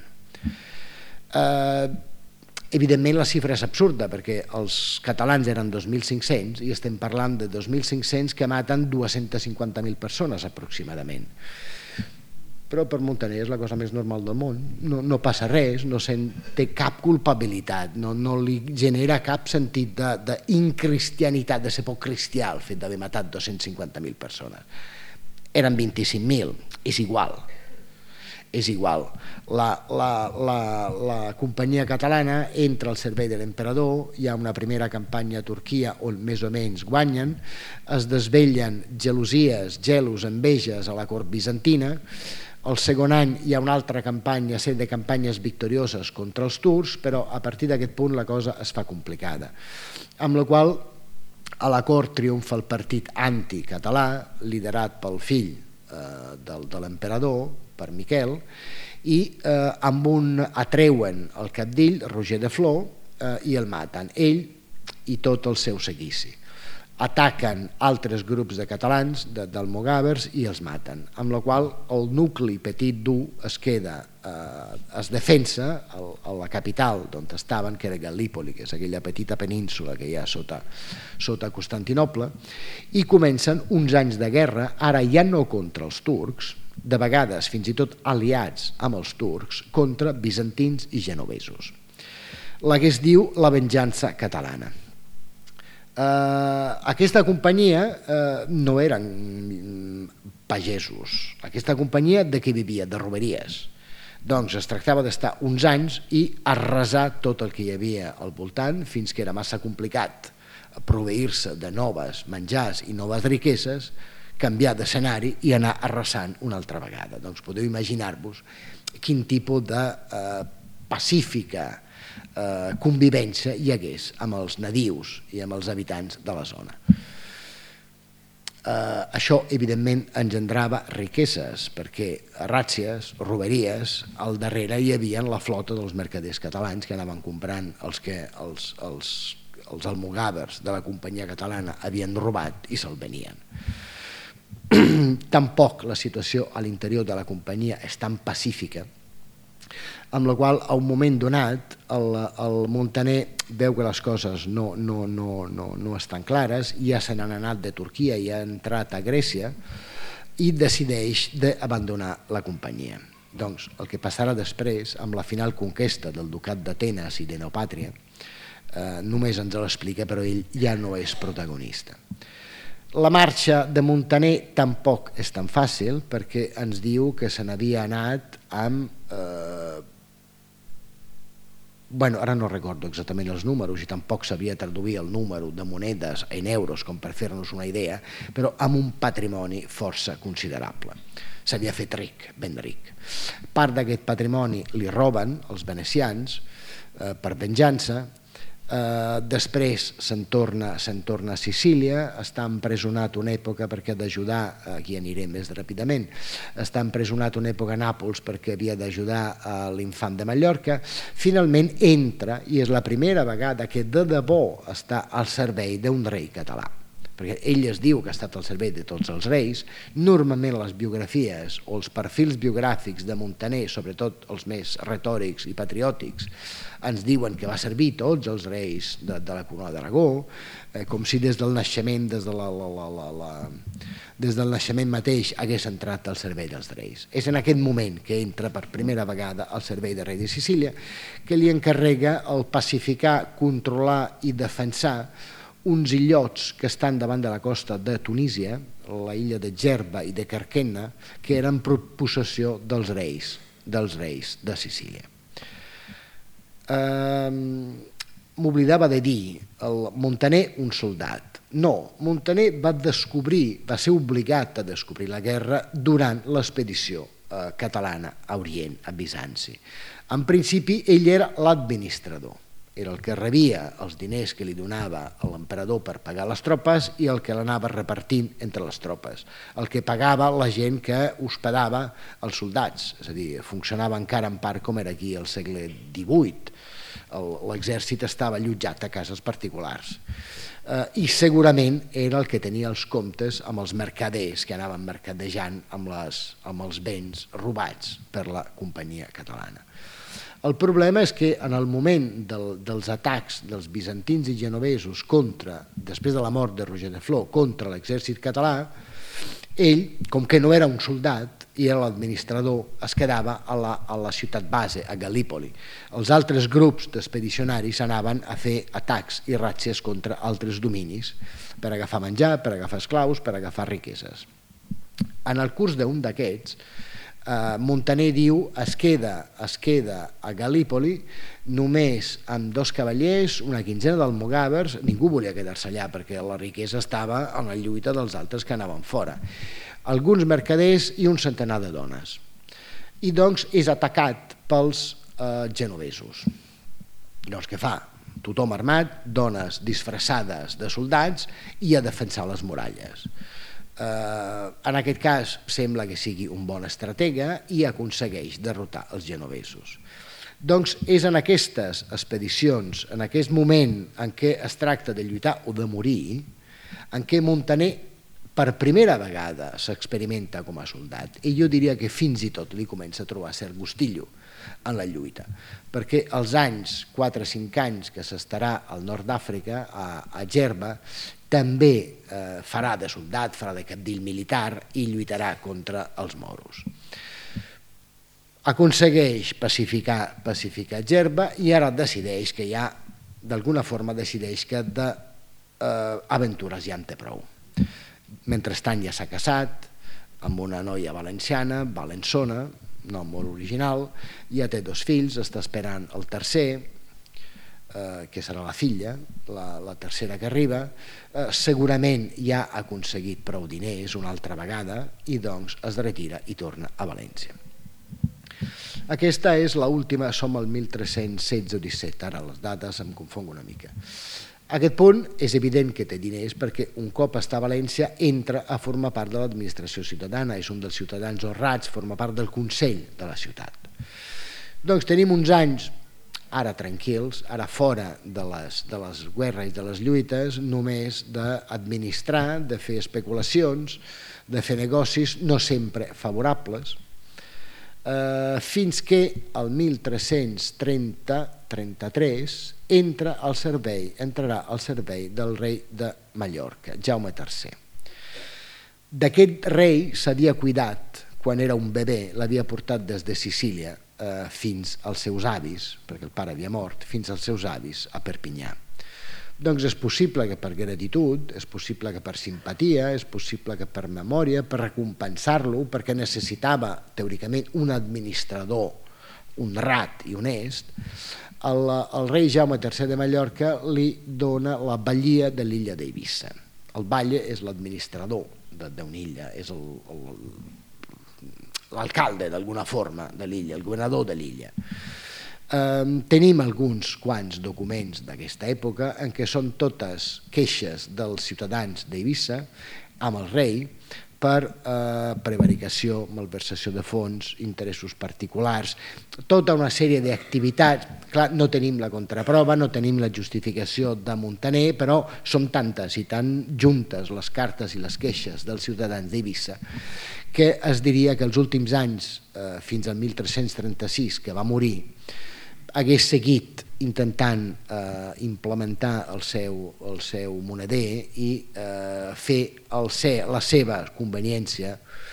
Evidentment la xifra és absurda, perquè els catalans eren 2.500 i estem parlant de 2.500 que maten 250.000 persones aproximadament. Però per Muntaner és la cosa més normal del món, no passa res, no té cap culpabilitat, no li genera cap sentit d'incristianitat, de ser poc cristià el fet d'haver matat 250.000 persones. Eren 25.000, és igual. És igual. La companyia catalana entra al servei de l'emperador, hi ha una primera campanya a Turquia on més o menys guanyen, es desvellen gelosies, gelos, enveges a la cort bizantina. El segon any hi ha una altra campanya, sèrie de campanyes victorioses contra els turcs, però a partir d'aquest punt la cosa es fa complicada. Amb la qual a la cort triomfa el partit anticatalà, liderat pel fill de l'emperador, per Miquel, i amb un atreuen el cabdill, Roger de Flor, i el maten, ell i tot el seu seguici. Ataquen altres grups de catalans d'almogàvers i els maten, amb la qual el nucli petit dur es queda, es defensa a la capital d'on estaven, que era Gal·lípoli, que és aquella petita península que hi ha sota Constantinoble, i comencen uns anys de guerra, ara ja no contra els turcs, de vegades fins i tot aliats amb els turcs, contra bizantins i genovesos. La que es diu la venjança catalana. Aquesta companyia no eren pagesos, aquesta companyia de què vivia? De roberies. Doncs es tractava d'estar uns anys i arrasar tot el que hi havia al voltant fins que era massa complicat proveir-se de noves menjars i noves riqueses, canviar d'escenari i anar arrasant una altra vegada. Doncs podeu imaginar-vos quin tipus de pacífica convivència hi hagués amb els nadius i amb els habitants de la zona. Això evidentment engendrava riqueses, perquè ràtzies, roberies, al darrere hi havia la flota dels mercaders catalans que anaven comprant els almogàvers de la companyia catalana havien robat i se'l venien. Tampoc la situació a l'interior de la companyia és tan pacífica, amb la qual a un moment donat el Muntaner veu que les coses no estan clares, ja se n'han anat de Turquia i ha entrat a Grècia i decideix d'abandonar la companyia. Doncs el que passarà després, amb la final conquesta del ducat d'Atenes i de Neopàtria, només ens l'explica, però ell ja no és protagonista. La marxa de Muntaner tampoc és tan fàcil, perquè ens diu que se n'havia anat amb... ara no recordo exactament els números i tampoc sabia traduir el número de monedes en euros com per fer-nos una idea, però amb un patrimoni força considerable. S'havia fet ric, ben ric. Part d'aquest patrimoni li roben els venecians per venjança. Després se'n torna a Sicília, està empresonat una època perquè ha d'ajudar, aquí aniré més ràpidament, està empresonat una època a Nàpols perquè havia d'ajudar a l'infant de Mallorca, finalment entra i és la primera vegada que de debò està al servei d'un rei català, perquè ell es diu que ha estat al servei de tots els reis. Normalment les biografies o els perfils biogràfics de Muntaner, sobretot els més retòrics i patriòtics, ens diuen que va servir tots els reis de la corona d'Aragó, com si des del naixement, des del naixement mateix hagués entrat al servei dels reis. És en aquest moment que entra per primera vegada al servei de rei de Sicília, que li encarrega el pacificar, controlar i defensar uns illots que estan davant de la costa de Tunísia, la illa de Gerba i de Carquena, que eren possessió dels reis de Sicília. M'oblidava de dir, el Muntaner un soldat. No, Muntaner va ser obligat a descobrir la guerra durant l'expedició catalana a Orient, a Bizanci. En principi ell era l'administrador, era el que rebia els diners que li donava l'emperador per pagar les tropes i el que l'anava repartint entre les tropes, el que pagava la gent que hospedava els soldats, és a dir, funcionava encara en part com era aquí al segle XVIII, l'exèrcit estava allotjat a cases particulars i segurament era el que tenia els comptes amb els mercaders que anaven mercadejant amb els béns robats per la companyia catalana. El problema és que en el moment dels atacs dels bizantins i genovesos després de la mort de Roger de Flor, contra l'exèrcit català, ell, com que no era un soldat i era l'administrador, es quedava a la ciutat base, a Gal·lípoli. Els altres grups d'expedicionaris anaven a fer atacs i ràtzies contra altres dominis per agafar menjar, per agafar esclaus, per agafar riqueses. En el curs d'un d'aquests, Muntaner diu es queda a Gal·lípoli només amb 2 cavallers, una quinzena d'almogàvers, ningú volia quedar-se allà perquè la riquesa estava en la lluita dels altres que anaven fora, alguns mercaders i un centenar de dones. I doncs és atacat pels genovesos. Llavors què fa? Tothom armat, dones disfressades de soldats i a defensar les muralles. En aquest cas sembla que sigui un bon estratega i aconsegueix derrotar els genovesos. Doncs és en aquestes expedicions, en aquest moment en què es tracta de lluitar o de morir, en què Muntaner per primera vegada s'experimenta com a soldat, i jo diria que fins i tot li comença a trobar cert gustillo en la lluita, perquè els anys, 4 o 5 anys que s'estarà al nord d'Àfrica, a Gerba, també farà de soldat, farà de cabdill militar i lluitarà contra els moros. Aconsegueix pacificar Gerba i ara decideix que ja, d'alguna forma decideix que d'aventures ja en té prou. Mentrestant ja s'ha casat amb una noia valenciana, valensona, nom molt original, ja té 2 fills, està esperant el tercer, que serà la filla, la tercera que arriba, segurament ja ha aconseguit prou diners una altra vegada i doncs es retira i torna a València. Aquesta és l'última, som al 1316 o 17, ara les dates em confonc una mica. A aquest punt és evident que té diners perquè un cop està a València entra a formar part de l'administració ciutadana, és un dels ciutadans honrats, forma part del Consell de la ciutat. Doncs tenim uns anys ara tranquils, ara fora de les guerres i de les lluites, només d'administrar, de fer especulacions, de fer negocis no sempre favorables, fins que el 1330-33 entrarà al servei del rei de Mallorca, Jaume III. D'aquest rei s'havia cuidat quan era un bebè, l'havia portat des de Sicília fins als seus avis, perquè el pare havia mort, fins als seus avis a Perpinyà. Doncs és possible que per gratitud, és possible que per simpatia, és possible que per memòria, per recompensar-lo, perquè necessitava, teòricament, un administrador honrat i honest, el rei Jaume III de Mallorca li dona la batllia de l'illa d'Eivissa. El batlle és l'administrador d'una illa, és l'alcalde, d'alguna forma, de l'illa, el governador de l'illa. Tenim alguns quants documents d'aquesta època en què són totes queixes dels ciutadans d'Eivissa amb el rei per prevaricació, malversació de fons, interessos particulars, tota una sèrie d'activitats. Clar, no tenim la contraprova, no tenim la justificació de Muntaner, però són tantes i tan juntes les cartes i les queixes dels ciutadans d'Eivissa que es diria que els últims anys, fins al 1336, que va morir, hagués seguit intentant implementar el seu moneder i fer la seva conveniència,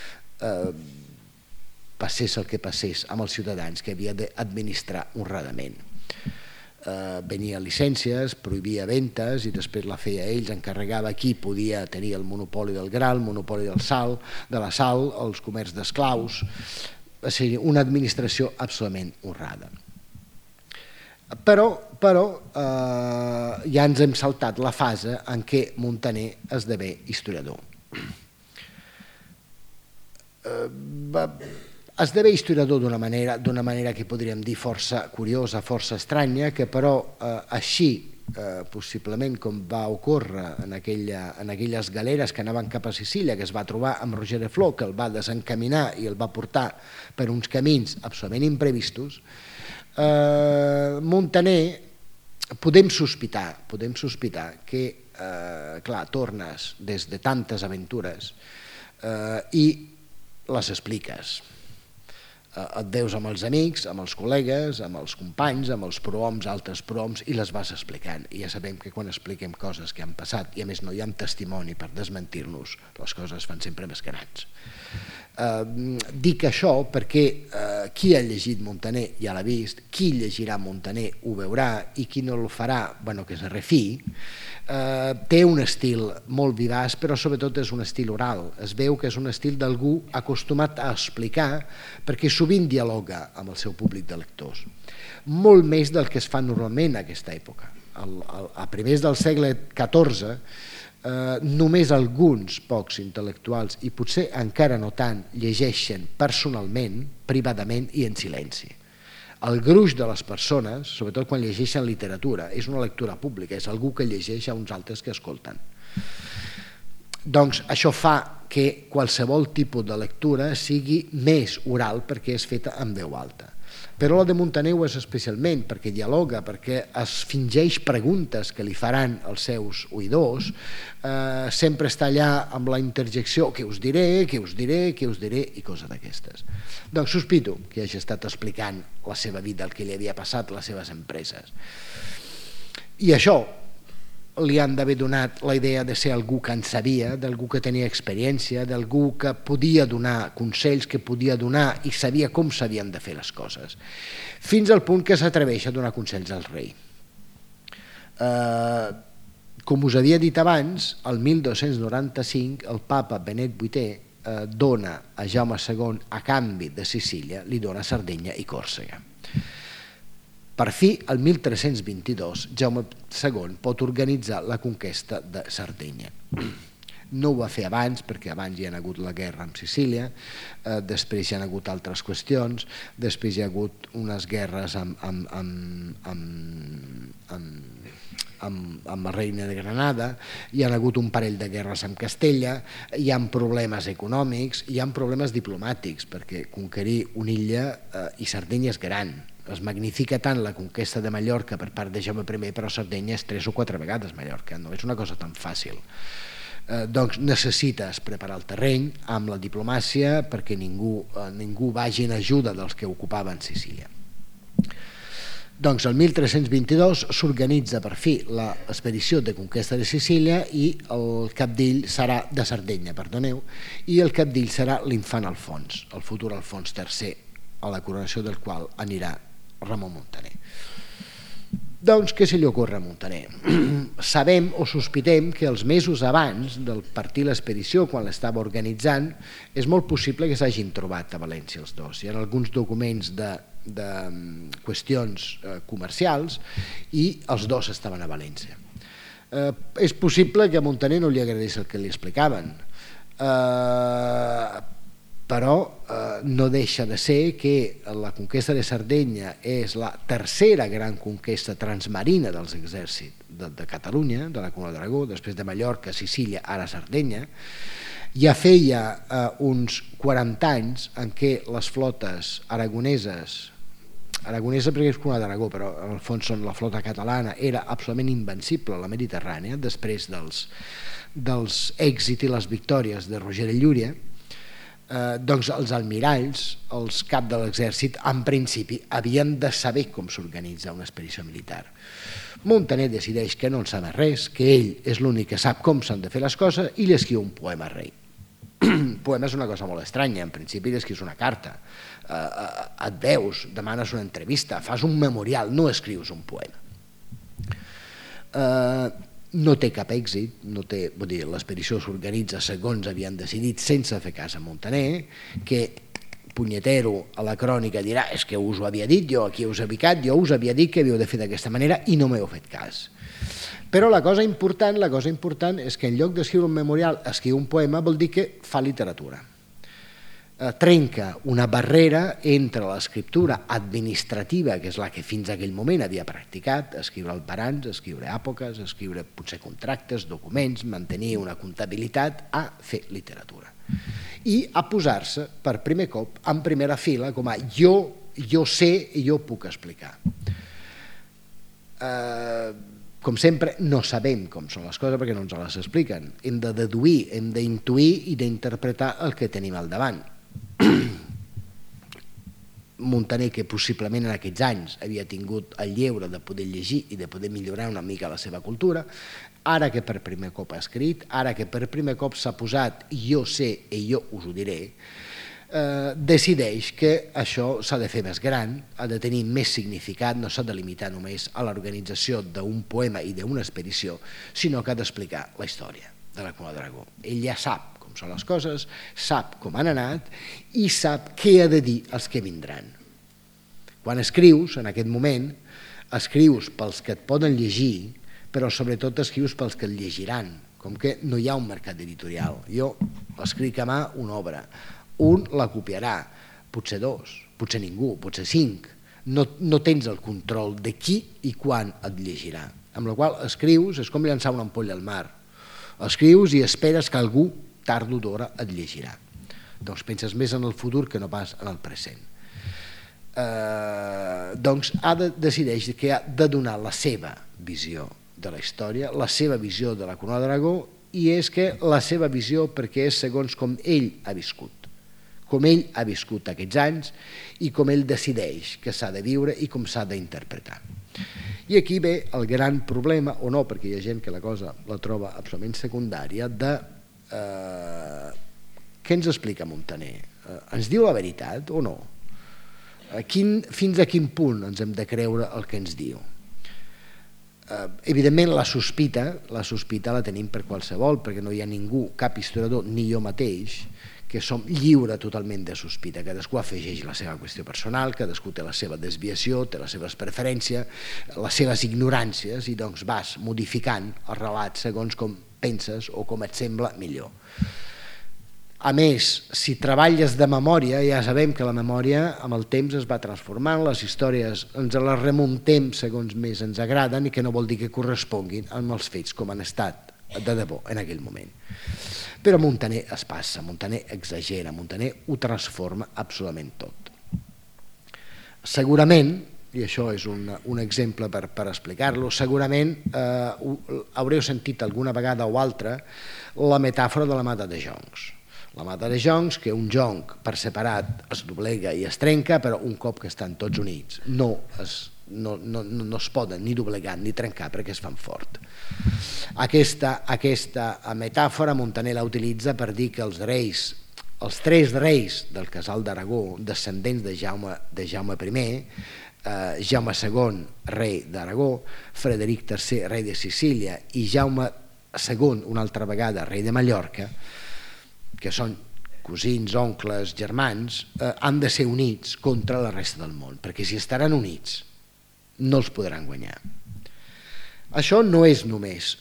passés el que passés amb els ciutadans que havia d'administrar honradament. Venia llicències, prohibia ventes i després la feia ells, encarregava qui podia tenir el monopoli del gra, el monopoli de la sal, els comerç d'esclaus, va ser una administració absolutament honrada. Però ja ens hem saltat la fase en què Muntaner esdevé historiador. Esdevé historiador d'una manera que podríem dir força curiosa, força estranya, que però així, possiblement com va ocórrer en aquelles galeres que anaven cap a Sicília, que es va trobar amb Roger de Flor, que el va desencaminar i el va portar per uns camins absolutament imprevistos, Muntaner podem sospitar que, clar, tornes des de tantes aventures i les expliques. Et veus amb els amics, amb els col·legues, amb els companys, amb els prohoms, altres prohoms, i les vas explicant. I ja sabem que quan expliquem coses que han passat, i a més no hi ha testimoni per desmentir-nos, les coses fan sempre més grans. Dic això perquè qui ha llegit Muntaner ja l'ha vist, qui llegirà Muntaner ho veurà i qui no el farà, que es refiï. Té un estil molt vivaç, però sobretot és un estil oral. Es veu que és un estil d'algú acostumat a explicar, perquè sovint dialoga amb el seu públic de lectors. Molt més del que es fa normalment a aquesta època. A primers del segle XIV, només alguns pocs intel·lectuals, i potser encara no tant, llegeixen personalment, privadament i en silenci. El gruix de les persones, sobretot quan llegeixen literatura, és una lectura pública, és algú que llegeix a uns altres que escolten. Doncs això fa que qualsevol tipus de lectura sigui més oral perquè és feta en veu alta. però la de Muntaner ho és especialment, perquè dialoga, perquè es fingeix preguntes que li faran els seus oïdors, sempre està allà amb la interjecció què us diré, què us diré, què us diré i coses d'aquestes. Doncs sospito que hagi estat explicant la seva vida, el que li havia passat a les seves empreses. I això li han d'haver donat la idea de ser algú que en sabia, d'algú que tenia experiència, d'algú que podia donar consells, que podia donar i sabia com s'havien de fer les coses, fins al punt que s'atreveix a donar consells al rei. Com us havia dit abans, el 1295 el papa Benet VIII dona a Jaume II, a canvi de Sicília, li dona Sardenya i Còrsega. Per fi, el 1322, Jaume II pot organitzar la conquesta de Sardenya. No ho va fer abans, perquè abans hi ha hagut la guerra amb Sicília, després hi ha hagut altres qüestions, després hi ha hagut unes guerres amb la reina de Granada, hi ha hagut un parell de guerres amb Castella, hi ha problemes econòmics, hi ha problemes diplomàtics, perquè conquerir una illa i Sardenya és gran. Es magnifica tant la conquesta de Mallorca per part de Jaume I, però Sardenya és 3 o 4 vegades Mallorca, no és una cosa tan fàcil. Doncs necessites preparar el terreny amb la diplomàcia perquè ningú vagi en ajuda dels que ocupaven Sicília. Doncs el 1322 s'organitza per fi l'expedició de conquesta de Sicília i el cabdill serà de Sardenya, perdoneu, i el cabdill serà l'infant Alfons, el futur Alfons III, a la coronació del qual anirà Ramon Muntaner. Doncs què se li ocorre a Muntaner? Sabem o sospitem que els mesos abans del partir l'expedició, quan l'estava organitzant, és molt possible que s'hagin trobat a València els dos. Hi ha alguns documents de qüestions comercials i els dos estaven a València. És possible que a Muntaner no li agradés el que li explicaven, però no deixa de ser que la conquesta de Sardenya és la tercera gran conquesta transmarina dels exèrcits de Catalunya, de la Corona d'Aragó, després de Mallorca, Sicília, ara Sardenya. Ja feia uns 40 anys en què les flotes aragonesa perquè és Corona d'Aragó, però en el fons són la flota catalana, era absolutament invencible a la Mediterrània, després dels èxits i les victòries de Roger de Llúria. Doncs els almiralls, els caps de l'exèrcit, en principi havien de saber com s'organitza una expedició militar. Muntaner decideix que no en sap res, que ell és l'únic que sap com s'han de fer les coses i li escriu un poema al rei. Un poema és una cosa molt estranya, en principi li escrius una carta, et veus, demanes una entrevista, fas un memorial, no escrius un poema. No té cap èxit, l'expedició s'organitza segons havien decidit sense fer cas a Muntaner, que punyetero a la crònica dirà és que us ho havia dit jo, aquí us he ubicat, jo us havia dit que havíeu de fer d'aquesta manera i no m'heu fet cas. Però la cosa important és que en lloc d'escriure un memorial, escriure un poema vol dir que fa literatura. Trenca una barrera entre l'escriptura administrativa, que és la que fins a aquell moment havia practicat, escriure albarans, escriure àpoques, escriure potser contractes, documents, mantenir una comptabilitat, a fer literatura. I a posar-se per primer cop en primera fila com a jo sé i jo puc explicar. Com sempre, no sabem com són les coses perquè no ens les expliquen. Hem de deduir, hem d'intuir i d'interpretar el que tenim al davant. Muntaner, que possiblement en aquests anys havia tingut el lleure de poder llegir i de poder millorar una mica la seva cultura, ara que per primer cop ha escrit, ara que per primer cop s'ha posat jo sé i jo us ho diré, decideix que això s'ha de fer més gran, ha de tenir més significat, no s'ha de limitar només a l'organització d'un poema i d'una expedició, sinó que ha d'explicar la història de la Corona d'Aragó. Ell ja sap com són les coses, sap com han anat i sap què ha de dir als que vindran. Quan escrius, en aquest moment, escrius pels que et poden llegir, però sobretot escrius pels que et llegiran, com que no hi ha un mercat editorial. Jo escric a mà una obra, un la copiarà, potser dos, potser ningú, potser 5. No tens el control de qui i quan et llegirà. Amb la qual escrius, és com llançar una ampolla al mar. Escrius i esperes que algú tard o d'hora et llegirà. Doncs penses més en el futur que no pas en el present. doncs decideix que ha de donar la seva visió de la història, la seva visió de la Corona d'Aragó, i és que la seva visió perquè és segons com ell ha viscut, com ell ha viscut aquests anys i com ell decideix que s'ha de viure i com s'ha d'interpretar. I aquí ve el gran problema, o no, perquè hi ha gent que la cosa la troba absolutament secundària, de què ens explica Muntaner? Ens diu la veritat o no? Fins a quin punt ens hem de creure el que ens diu? Evidentment la sospita la tenim per qualsevol, perquè no hi ha ningú, cap historiador, ni jo mateix, que som lliure totalment de sospita. Cadascú afegeix la seva qüestió personal, cadascú té la seva desviació, té les seves preferències, les seves ignoràncies, i doncs vas modificant el relat segons com penses o com et sembla millor. A més, si treballes de memòria, ja sabem que la memòria amb el temps es va transformant, les històries ens les remuntem segons més ens agraden i que no vol dir que corresponguin amb els fets com han estat de debò en aquell moment. Però Muntaner es passa, Muntaner exagera, Muntaner ho transforma absolutament tot. Segurament, i això és un exemple per explicar-lo, segurament haureu sentit alguna vegada o altra la metàfora de la mata de joncs. La mata de joncs, que un jonc per separat es doblega i es trenca, però un cop que estan tots units no es poden ni doblegar ni trencar perquè es fan fort. Aquesta metàfora Muntaner la utilitza per dir que els tres reis del Casal d'Aragó, descendents de Jaume I, Jaume II, rei d'Aragó, Frederic III, rei de Sicília, i Jaume II, una altra vegada, rei de Mallorca, que són cosins, oncles, germans, han de ser units contra la resta del món, perquè si estaran units no els podran guanyar. Això no és només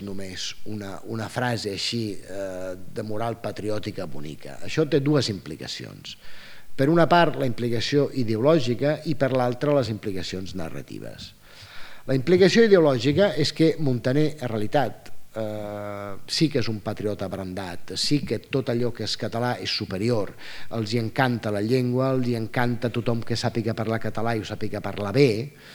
una frase així de moral patriòtica bonica. Això té dues implicacions. Per una part, la implicació ideològica, i per l'altra, les implicacions narratives. La implicació ideològica és que Muntaner, en realitat, sí que és un patriota brandat, sí que tot allò que és català és superior, els hi encanta la llengua, els hi encanta tothom que sàpiga parlar català i ho sàpiga parlar bé,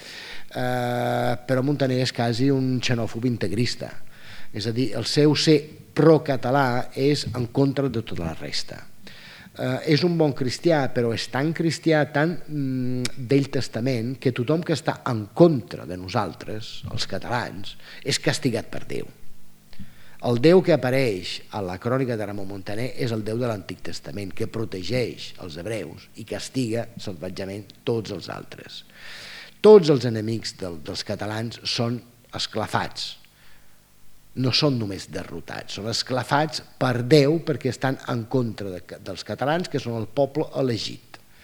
però Muntaner és quasi un xenòfob integrista, és a dir, el seu ser pro-català és en contra de tota la resta. És un bon cristià, però és tan cristià, tan vell testament, que tothom que està en contra de nosaltres, els catalans, és castigat per Déu. El Déu que apareix a la crònica de Ramon Muntaner és el Déu de l'Antic Testament, que protegeix els hebreus i castiga salvatjament tots els altres. Tots els enemics dels catalans són esclafats, no són només derrotats, són esclafats per Déu perquè estan en contra dels catalans, que són el poble elegit.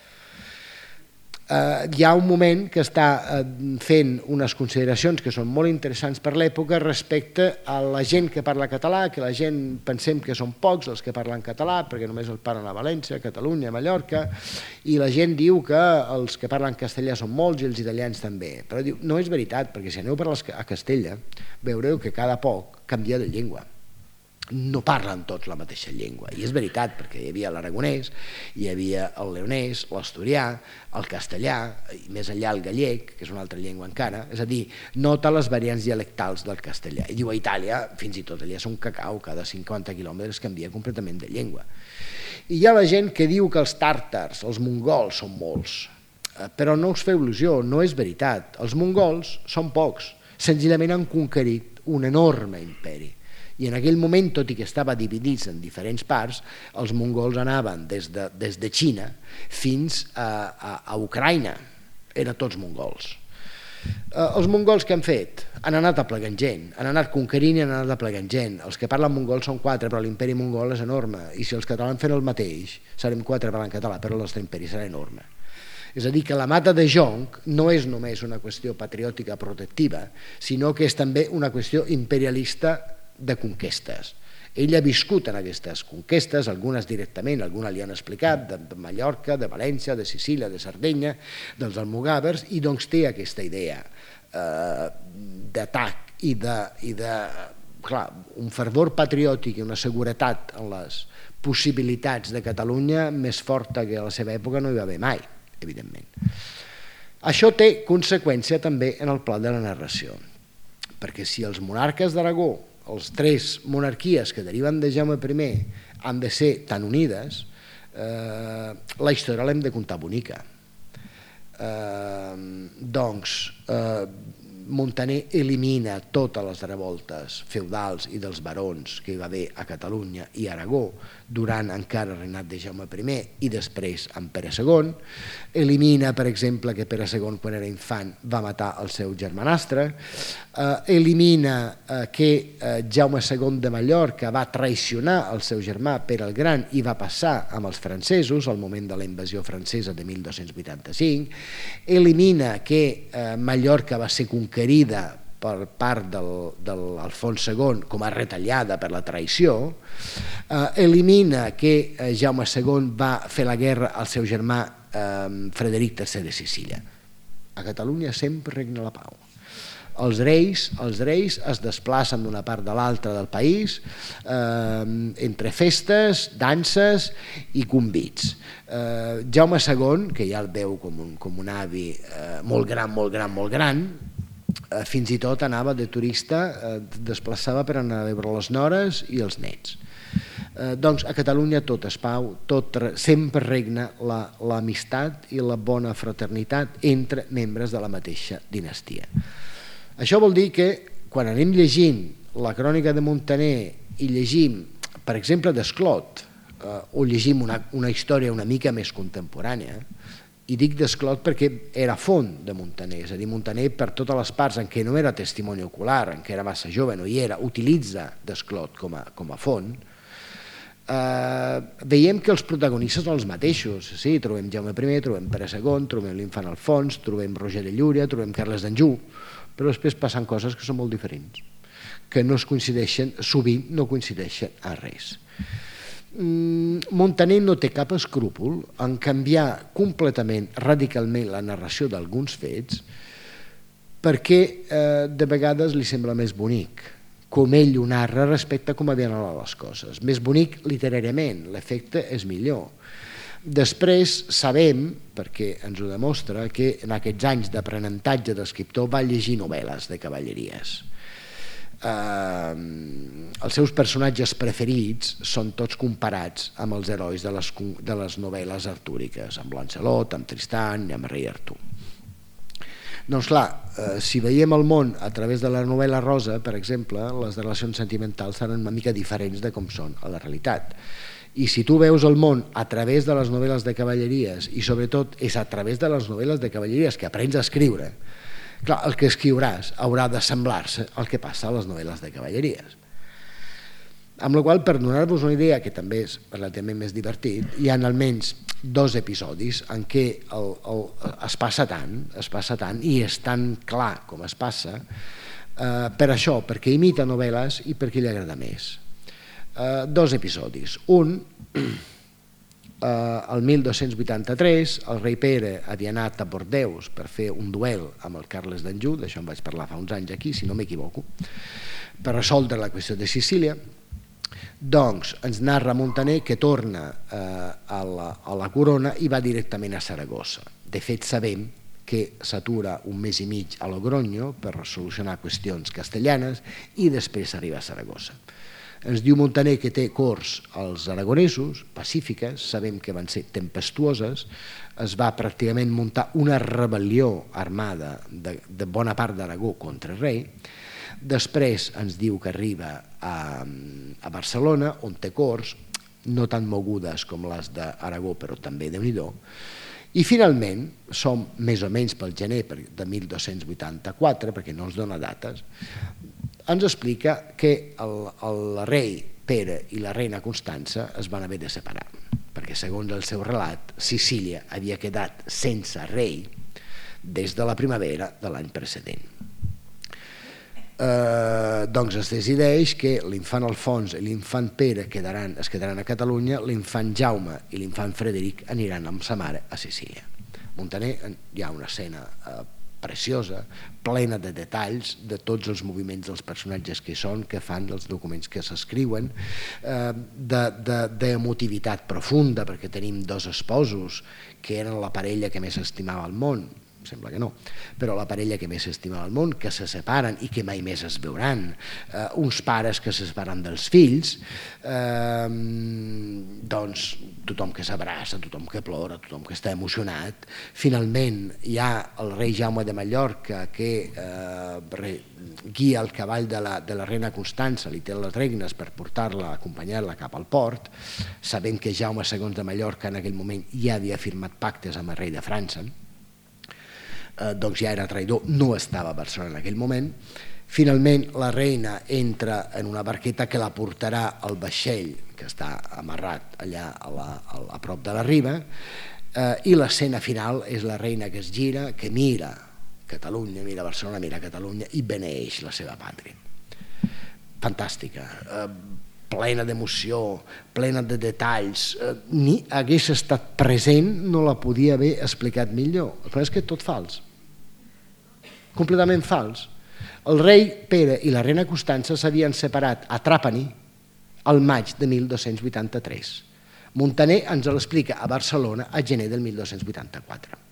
Hi ha un moment que està fent unes consideracions que són molt interessants per l'època respecte a la gent que parla català, que la gent pensem que són pocs els que parlen català, perquè només el parlen a València, a Catalunya, a Mallorca, i la gent diu que els que parlen castellà són molts i els italians també. Però diu, no és veritat, perquè si aneu a Castella veureu que cada poc canvia de llengua. No parlen tots la mateixa llengua, i és veritat, perquè hi havia l'aragonès, hi havia el leonès, l'asturià, el castellà, i més enllà el gallec, que és una altra llengua encara, és a dir, nota les variants dialectals del castellà. I diu, a Itàlia, fins i tot allà és un cacau, cada 50 quilòmetres canvia completament de llengua. I hi ha la gent que diu que els tàrtars, els mongols, són molts, però no us feu il·lusió, no és veritat. Els mongols són pocs, senzillament han conquerit un enorme imperi. I en aquell moment, tot i que estava dividits en diferents parts, els mongols anaven des de Xina fins a Ucraïna. Eren tots mongols. Els mongols què han fet? Han anat aplegant gent, han anat conquerint i han anat aplegant gent. Els que parlen mongol són 4, però l'imperi mongol és enorme. I si els catalans fan el mateix, serem 4 parlant català, però el nostre imperi serà enorme. És a dir, que la mata de jonc no és només una qüestió patriòtica protectiva, sinó que és també una qüestió imperialista de conquestes. Ell ha viscut en aquestes conquestes, algunes directament, algunes li han explicat, de Mallorca, de València, de Sicília, de Sardenya, dels almogàvers, i doncs té aquesta idea d'atac i de clar, un fervor patriòtic i una seguretat en les possibilitats de Catalunya més forta que a la seva època no hi va haver mai. evidentment. Això té conseqüència també en el pla de la narració, perquè si els monarques d'Aragó, els 3 monarquies que deriven de Jaume I, han de ser tan unides, la història l'hem de contar bonica. Doncs Muntaner elimina totes les revoltes feudals i dels barons que hi va haver a Catalunya i Aragó durant encara el regnat de Jaume I i després amb Pere II. Elimina, per exemple, que Pere II, quan era infant, va matar el seu germanastre. Elimina que Jaume II de Mallorca va traicionar el seu germà Pere el Gran i va passar amb els francesos al moment de la invasió francesa de 1285. Elimina que Mallorca va ser conquerida per part d'Alfons II com a retallada per la traïció. Elimina que Jaume II va fer la guerra al seu germà Frederic III de Sicília. A Catalunya sempre regna la pau. Els reis es desplacen d'una part de l'altra del país entre festes, danses i convits. Jaume II, que ja el veu com un avi molt gran, fins i tot anava de turista, desplaçava per anar a veure les nores i els nets. Doncs a Catalunya tot és pau, sempre regna l'amistat i la bona fraternitat entre membres de la mateixa dinastia. Això vol dir que quan anem llegint la crònica de Muntaner i llegim, per exemple, d'Esclot, o llegim una història una mica més contemporània, i dic d'Esclot perquè era font de Muntaner, és a dir, Muntaner per totes les parts en què no era testimoni ocular, en què era massa jove, no hi era, utilitza d'Esclot com a font. Veiem que els protagonistes són els mateixos, sí, trobem Jaume I, trobem Pere II, trobem l'infant Alfons, trobem Roger de Llúria, trobem Carles d'Anjou, però després passen coses que són molt diferents, que no es coincideixen, sovint no coincideixen a res. Muntaner no té cap escrúpol en canviar completament, radicalment, la narració d'alguns fets perquè de vegades li sembla més bonic com ell ho narra respecte a com havien anat les coses. Més bonic literàriament, l'efecte és millor. Després sabem, perquè ens ho demostra, que en aquests anys d'aprenentatge d'escriptor va llegir novel·les de cavalleries. Els seus personatges preferits són tots comparats amb els herois de les novel·les artúriques, amb Lancelot, amb Tristan i amb rei Artú. Doncs clar, si veiem el món a través de la novel·la rosa, per exemple, les relacions sentimentals seran una mica diferents de com són a la realitat. I si tu veus el món a través de les novel·les de cavalleries, i sobretot és a través de les novel·les de cavalleries que aprens a escriure, clar, el que escriuràs haurà de semblar-se al que passa a les novel·les de cavalleries. Amb la qual cosa, per donar-vos una idea, que també és relativament més divertit, hi ha almenys 2 episodis en què es passa tant i és tan clar com es passa per això, perquè imita novel·les i perquè li agrada més. 2 episodis. Un, el 1283, el rei Pere havia anat a Bordeus per fer un duel amb el Carles d'Anjou, d'això en vaig parlar fa uns anys aquí, si no m'equivoco, per resoldre la qüestió de Sicília. Doncs ens narra Muntaner que torna a la corona i va directament a Saragossa. De fet, sabem que s'atura un mes i mig a Logronyo per solucionar qüestions castellanes i després arriba a Saragossa. Ens diu Muntaner que té corts als aragonesos, pacífiques, sabem que van ser tempestuoses, es va pràcticament muntar una rebel·lió armada de bona part d'Aragó contra el rei. Després ens diu que arriba a Barcelona, on té corts, no tan mogudes com les d'Aragó, però també Déu-n'hi-do. I finalment, som més o menys pel gener de 1284, perquè no ens dona dates, ens explica que el rei Pere i la reina Constança es van haver de separar, perquè segons el seu relat, Sicília havia quedat sense rei des de la primavera de l'any precedent. Doncs es decideix que l'infant Alfons i l'infant Pere es quedaran a Catalunya, l'infant Jaume i l'infant Frederic aniran amb sa mare a Sicília. Muntaner, hi ha una escena preciosa, plena de detalls de tots els moviments dels personatges que són, que fan, dels documents que s'escriuen, d'emotivitat profunda, perquè tenim dos esposos que eren la parella que més estimava al món, sembla que no, però la parella que més s'estima al món, que se separen i que mai més es veuran, uns pares que se separen dels fills, doncs tothom que s'abraça, tothom que plora, tothom que està emocionat. Finalment hi ha el rei Jaume de Mallorca que guia el cavall de la reina Constança, li té les regnes per portar-la, acompanyar-la cap al port, sabent que Jaume II de Mallorca en aquell moment ja havia firmat pactes amb el rei de França, doncs ja era traïdor, no estava a Barcelona en aquell moment. Finalment la reina entra en una barqueta que la portarà al vaixell que està amarrat allà a prop de la riba, i l'escena final és la reina que es gira, que mira Catalunya, mira Barcelona, mira Catalunya i beneeix la seva pàtria. Fantàstica, plena d'emoció, plena de detalls, ni hagués estat present no la podia haver explicat millor. El problema és que tot fals, completament fals. El rei Pere i la reina Constança s'havien separat a Trapani al maig de 1283. Muntaner ens l'explica a Barcelona a gener del 1284.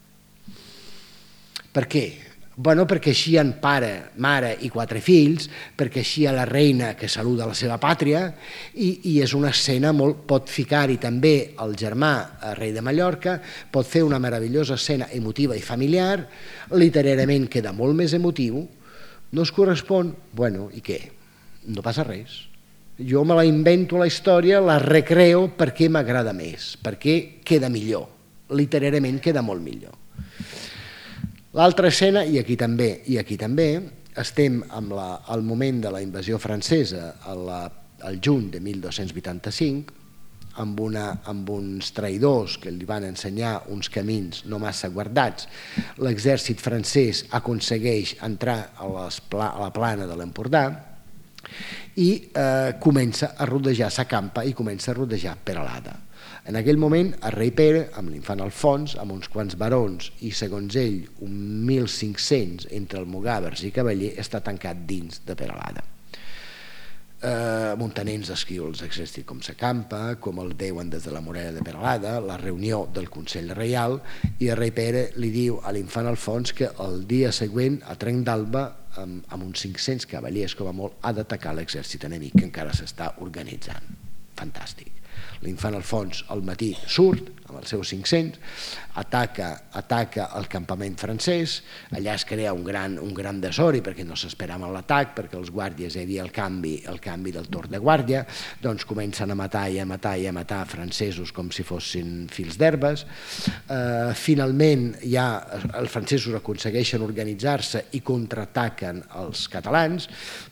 Per què? Bueno, perquè així hi ha pare, mare i 4 fills, perquè així hi ha la reina que saluda la seva pàtria, i és una escena molt... Pot ficar-hi també el germà rei de Mallorca, pot fer una meravellosa escena emotiva i familiar, literàriament queda molt més emotiu, no es correspon, bueno, i què? No passa res. Jo me la invento la història, la recreo perquè m'agrada més, perquè queda millor, literàriament queda molt millor. L'altra escena, i aquí també, estem al moment de la invasió francesa, al juny de 1285, amb uns traïdors que li van ensenyar uns camins no massa guardats. L'exèrcit francès aconsegueix entrar a la plana de l'Empordà i comença a rodejar, s'acampa i comença a rodejar Peralada. En aquell moment, el rei Pere, amb l'infant Alfons, amb uns quants barons i, segons ell, 1.500 entre almogàvers i cavaller, està tancat dins de Peralada. Muntaner ens descriu els exèrcits com s'acampa, com el veuen des de la muralla de Peralada, la reunió del Consell Reial, i el rei Pere li diu a l'infant Alfons que el dia següent, a trenc d'alba, amb uns 500 cavallers com a molt, ha d'atacar l'exèrcit enemic que encara s'està organitzant. Fantàstic. L'infant Alfons al matí surt amb els seus 500, ataca el campament francès, allà es crea un gran desori perquè no s'esperaven l'atac, perquè els guàrdies hi havia el canvi del torn de guàrdia, doncs comencen a matar i a matar francesos com si fossin fils d'herbes. Finalment ja els francesos aconsegueixen organitzar-se i contraataquen els catalans.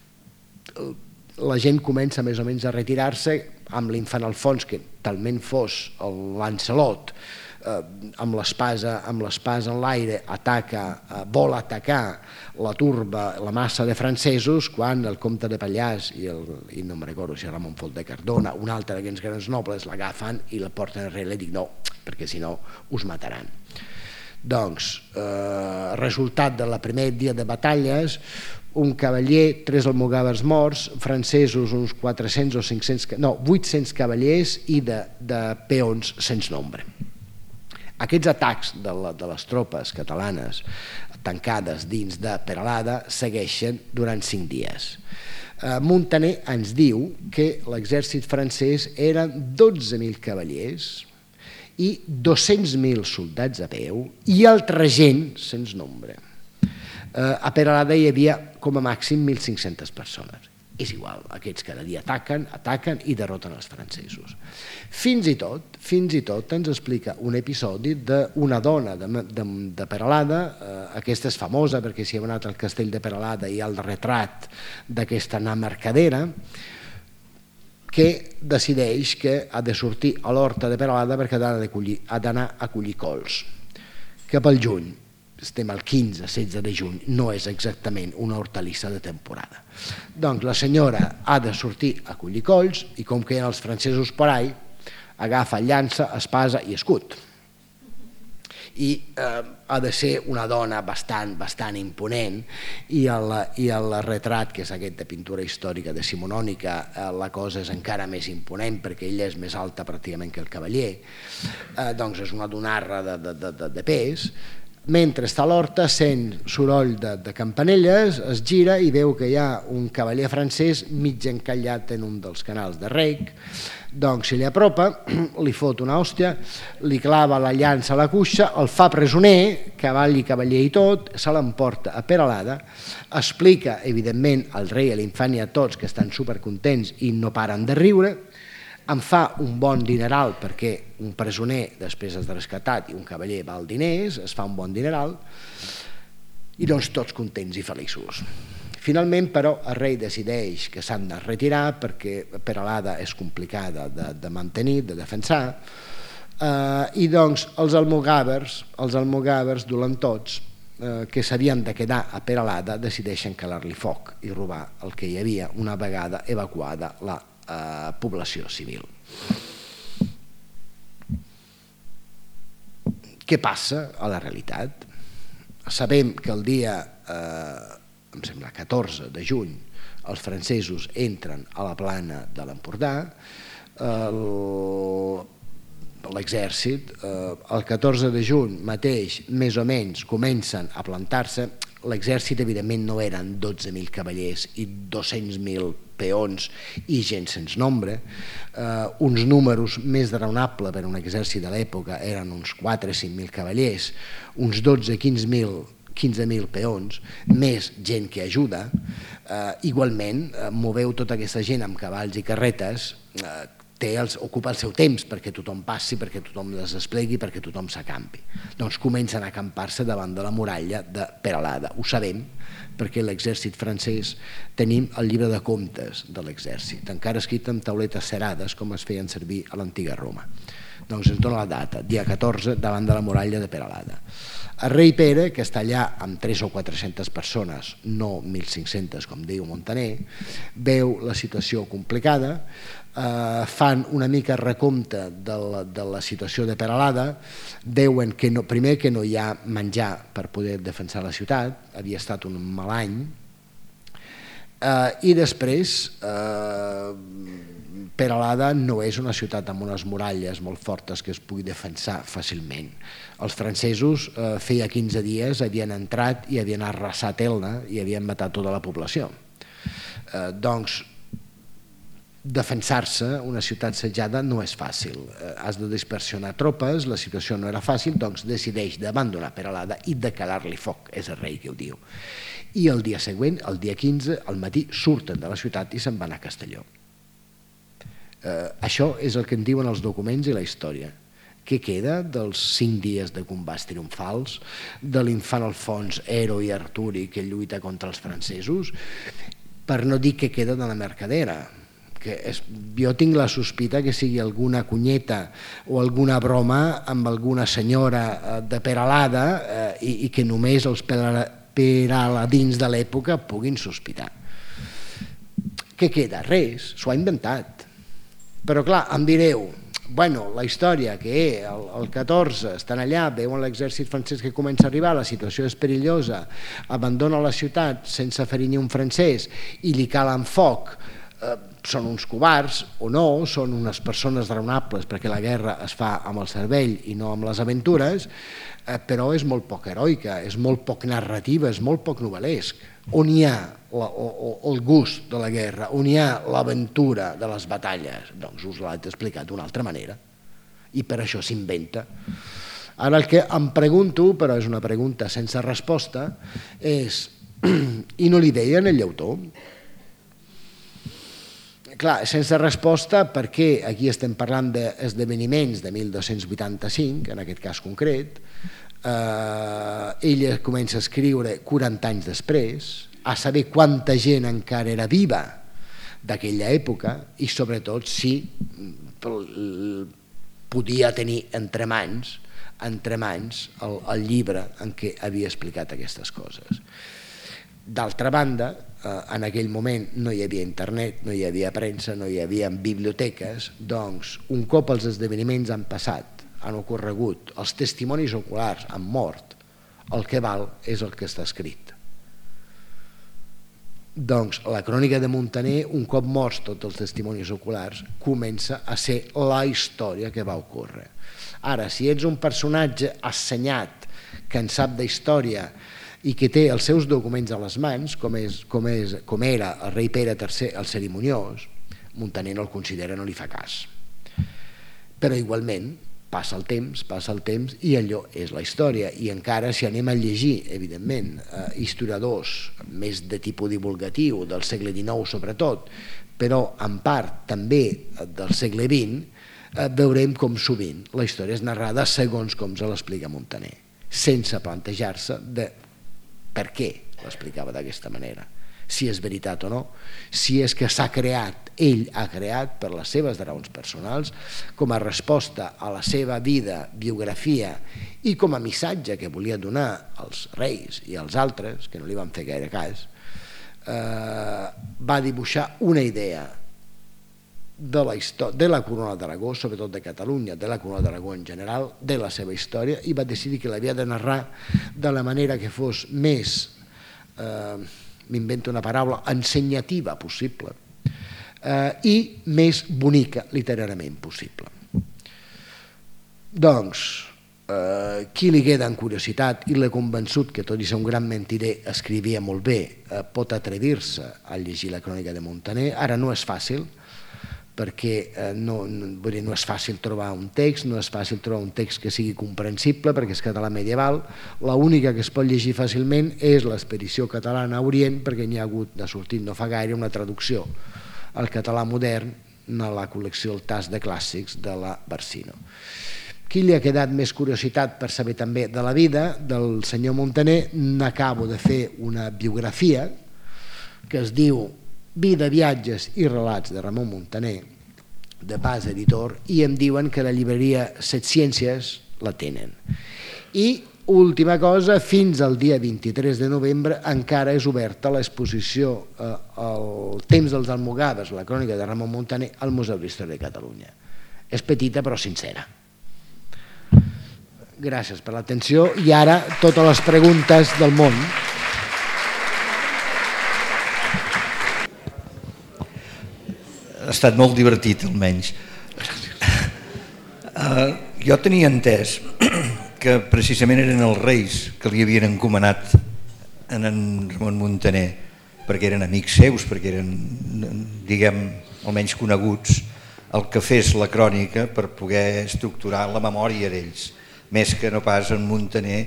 La gent comença més o menys a retirar-se, amb l'infant Alfons, que talment fos el Lancelot, amb l'espasa en l'aire, vol atacar la turba, la massa de francesos, quan el comte de Pallars i no me'n recordo si Ramon Folt de Cardona, un altre d'aquests grans nobles, l'agafen i la porten enrere i dic no, perquè si no us mataran. Doncs, resultat de la primer dia de batalles, un cavaller, 3 almogàvers morts, francesos uns 400 o 500, no, 800 cavallers i de peons sense nombre. Aquests atacs de les tropes catalanes tancades dins de Peralada segueixen durant 5 dies. Muntaner ens diu que l'exèrcit francès eren 12.000 cavallers i 200.000 soldats a peu i altra gent sense nombre. A Peralada hi havia com a màxim 1.500 persones. És igual, aquests cada dia ataquen i derroten els francesos. Fins i tot ens explica un episodi d'una dona de Peralada, aquesta és famosa perquè si heu anat al castell de Peralada hi ha el retrat d'aquesta anar mercadera, que decideix que ha de sortir a l'horta de Peralada perquè ha d'anar a collir cols. Cap al juny, estem al 15-16 de juny, no és exactament una hortalissa de temporada. Doncs la senyora ha de sortir a collir colls i com que hi ha els francesos per ahí, agafa llança, espasa i escut. i ha de ser una dona bastant imponent, i el retrat, que és aquest de pintura històrica decimonònica, la cosa és encara més imponent perquè ella és més alta pràcticament que el cavaller, doncs és una donarra de pes. Mentre està a l'horta, sent soroll de campanelles, es gira i veu que hi ha un cavaller francès mig encallat en un dels canals de rec. Doncs si li apropa, li fot una hòstia, li clava la llança a la cuixa, el fa presoner, cavall i cavaller i tot, se l'emporta a Peralada, explica evidentment al rei, a l'infant i a tots, que estan supercontents i no paren de riure, em fa un bon dineral, perquè un presoner després és rescatat i un cavaller val diners, es fa un bon dineral, i doncs tots contents i feliços. Finalment, però, el rei decideix que s'han de retirar perquè Peralada és complicada de mantenir, de defensar, i doncs els almogàvers dolentots, que s'havien de quedar a Peralada, decideixen calar-li foc i robar el que hi havia una vegada evacuada la població civil. Què passa a la realitat? Sabem que el dia, em sembla, 14 de juny, els francesos entren a la plana de l'Empordà, l'exèrcit, el 14 de juny mateix, més o menys, comencen a plantar-se. L'exèrcit, evidentment, no eren 12.000 cavallers i 200.000 peons i gent sense nombre. Uns números més raonables per a un exèrcit de l'època eren uns 4 o 5.000 cavallers, uns 12-15.000 peons, més gent que ajuda. Igualment, moveu tota aquesta gent amb cavalls i carretes, ocupa el seu temps perquè tothom passi, perquè tothom les desplegui, perquè tothom s'acampi. Doncs comencen a acampar-se davant de la muralla de Peralada. Ho sabem perquè l'exèrcit francès tenim el llibre de comptes de l'exèrcit, encara escrit en tauletes cerades com es feien servir a l'antiga Roma. Doncs ens dona la data, dia 14, davant de la muralla de Peralada. El rei Pere, que està allà amb 300 o 400 persones, no 1.500 com diu Montaner, veu la situació complicada, fan una mica recompte de la situació de Peralada, veuen que primer que no hi ha menjar per poder defensar la ciutat, havia estat un mal any, i després Peralada no és una ciutat amb unes muralles molt fortes que es pugui defensar fàcilment. Els francesos feia 15 dies havien entrat i havien arrasat Elna i havien matat tota la població. Doncs defensar-se una ciutat setjada no és fàcil. Has de dispersionar tropes, la situació no era fàcil, doncs decideix d'abandonar Peralada i de calar-li foc, és el rei que ho diu. I el dia següent, el dia 15, al matí, surten de la ciutat i se'n van a Castelló. Això és el que en diuen els documents i la història. Què queda dels 5 dies de combats triomfals, de l'infant Alfons, heroi Arturi, que lluita contra els francesos, per no dir què queda de la mercadera. Jo tinc la sospita que sigui alguna cunyeta o alguna broma amb alguna senyora de Peralada i que només els peraladins de l'època puguin sospitar. Què queda? Res, s'ho ha inventat. Però clar, em direu, bueno, la història que el 14 estan allà, veuen l'exèrcit francès que comença a arribar, la situació és perillosa, abandona la ciutat sense ferir ni un francès i li calen foc, són uns covards o no, són unes persones raonables perquè la guerra es fa amb el cervell i no amb les aventures, però és molt poc heroica, és molt poc narrativa, és molt poc novel·lesc. On hi ha el gust de la guerra, on hi ha l'aventura de les batalles? Doncs us l'he explicat d'una altra manera i per això s'inventa. Ara el que em pregunto, però és una pregunta sense resposta, és i no li deien el llautó? Clar, sense resposta perquè aquí estem parlant d'esdeveniments de 1285, en aquest cas concret. Ella comença a escriure 40 anys després, a saber quanta gent encara era viva d'aquella època i sobretot si podia tenir entre mans el llibre en què havia explicat aquestes coses. D'altra banda, en aquell moment no hi havia internet, no hi havia premsa, no hi havia biblioteques, doncs un cop els esdeveniments han passat, han ocorregut, els testimonis oculars han mort, el que val és el que està escrit. Doncs la crònica de Muntaner, un cop morts tots els testimonis oculars, comença a ser la història que va ocórrer. Ara, si ets un personatge assenyat, que en sap d'història i que té els seus documents a les mans, com era el rei Pere III el cerimoniós, Muntaner no el considera, no li fa cas. Però igualment passa el temps i allò és la història. I encara si anem a llegir, evidentment, historiadors més de tipus divulgatiu del segle XIX sobretot, però en part també del segle XX, veurem com sovint la història és narrada segons com se l'explica Muntaner, sense plantejar-se de per què l'explicava d'aquesta manera, si és veritat o no, si és que s'ha creat, ell ha creat per les seves raons personals, com a resposta a la seva vida, biografia i com a missatge que volia donar als reis i als altres, que no li van fer gaire cas, va dibuixar una idea de la corona d'Aragó, sobretot de Catalunya, de la corona d'Aragó en general, de la seva història, i va decidir que l'havia de narrar de la manera que fos més, m'invento una paraula, ensenyativa possible i més bonica literàriament possible. Doncs, qui li queda en curiositat i l'he convençut que tot i ser un gran mentider escrivia molt bé, pot atrevir-se a llegir la crònica de Muntaner. Ara no és fàcil, perquè no és fàcil trobar un text, no és fàcil trobar un text que sigui comprensible, perquè és català medieval. L'única que es pot llegir fàcilment és l'Expedició catalana a Orient, perquè n'hi ha hagut de sortir no fa gaire una traducció al català modern a la col·lecció El Tas de Clàssics de la Barsino. Qui li ha quedat més curiositat per saber també de la vida del senyor Muntaner, n'acabo de fer una biografia que es diu Vida, viatges i relats de Ramon Muntaner, de Pas Editor, i em diuen que la llibreria Set Ciències la tenen. I última cosa, fins al dia 23 de novembre encara és oberta l'exposició El temps dels almogàvers, la crònica de Ramon Muntaner, al Museu d'Història de Catalunya. És petita però sincera. Gràcies per l'atenció i ara totes les preguntes del món. Ha estat molt divertit, almenys. Jo tenia entès que precisament eren els reis que li havien encomanat a en Ramon Muntaner, perquè eren amics seus, perquè eren, diguem, almenys coneguts, el que fes la crònica per poder estructurar la memòria d'ells, més que no pas en Muntaner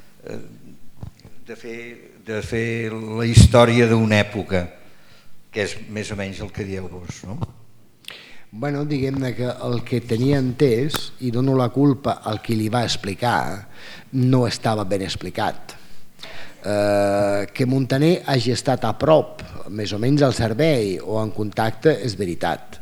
de fer la història d'una època, que és més o menys el que dieu vos, no? Bueno, diguem-ne que el que tenia entès, i dono la culpa al qui li va explicar, no estava ben explicat. Que Muntaner hagi estat a prop, més o menys al servei o en contacte, és veritat.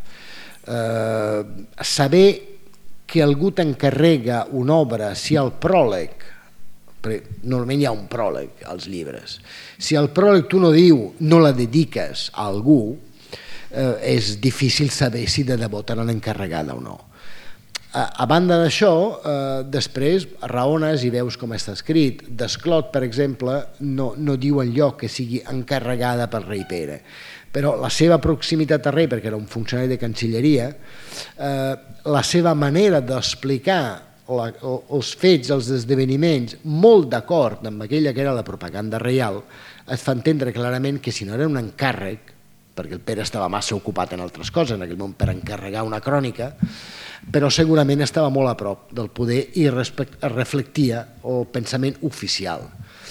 Saber que algú t'encarrega una obra, si el pròleg, normalment hi ha un pròleg als llibres, si el pròleg tu no la dediques a algú, és difícil saber si de debò te l'han encarregada o no. A banda d'això, després raones i veus com està escrit. Desclot, per exemple, no diu enlloc que sigui encarregada pel rei Pere, però la seva proximitat al rei, perquè era un funcionari de Cancelleria, la seva manera d'explicar els fets, els esdeveniments, molt d'acord amb aquella que era la propaganda reial, et fa entendre clarament que si no era un encàrrec, perquè el Pere estava massa ocupat en altres coses en aquell moment per encarregar una crònica, però segurament estava molt a prop del poder i reflectia el pensament oficial.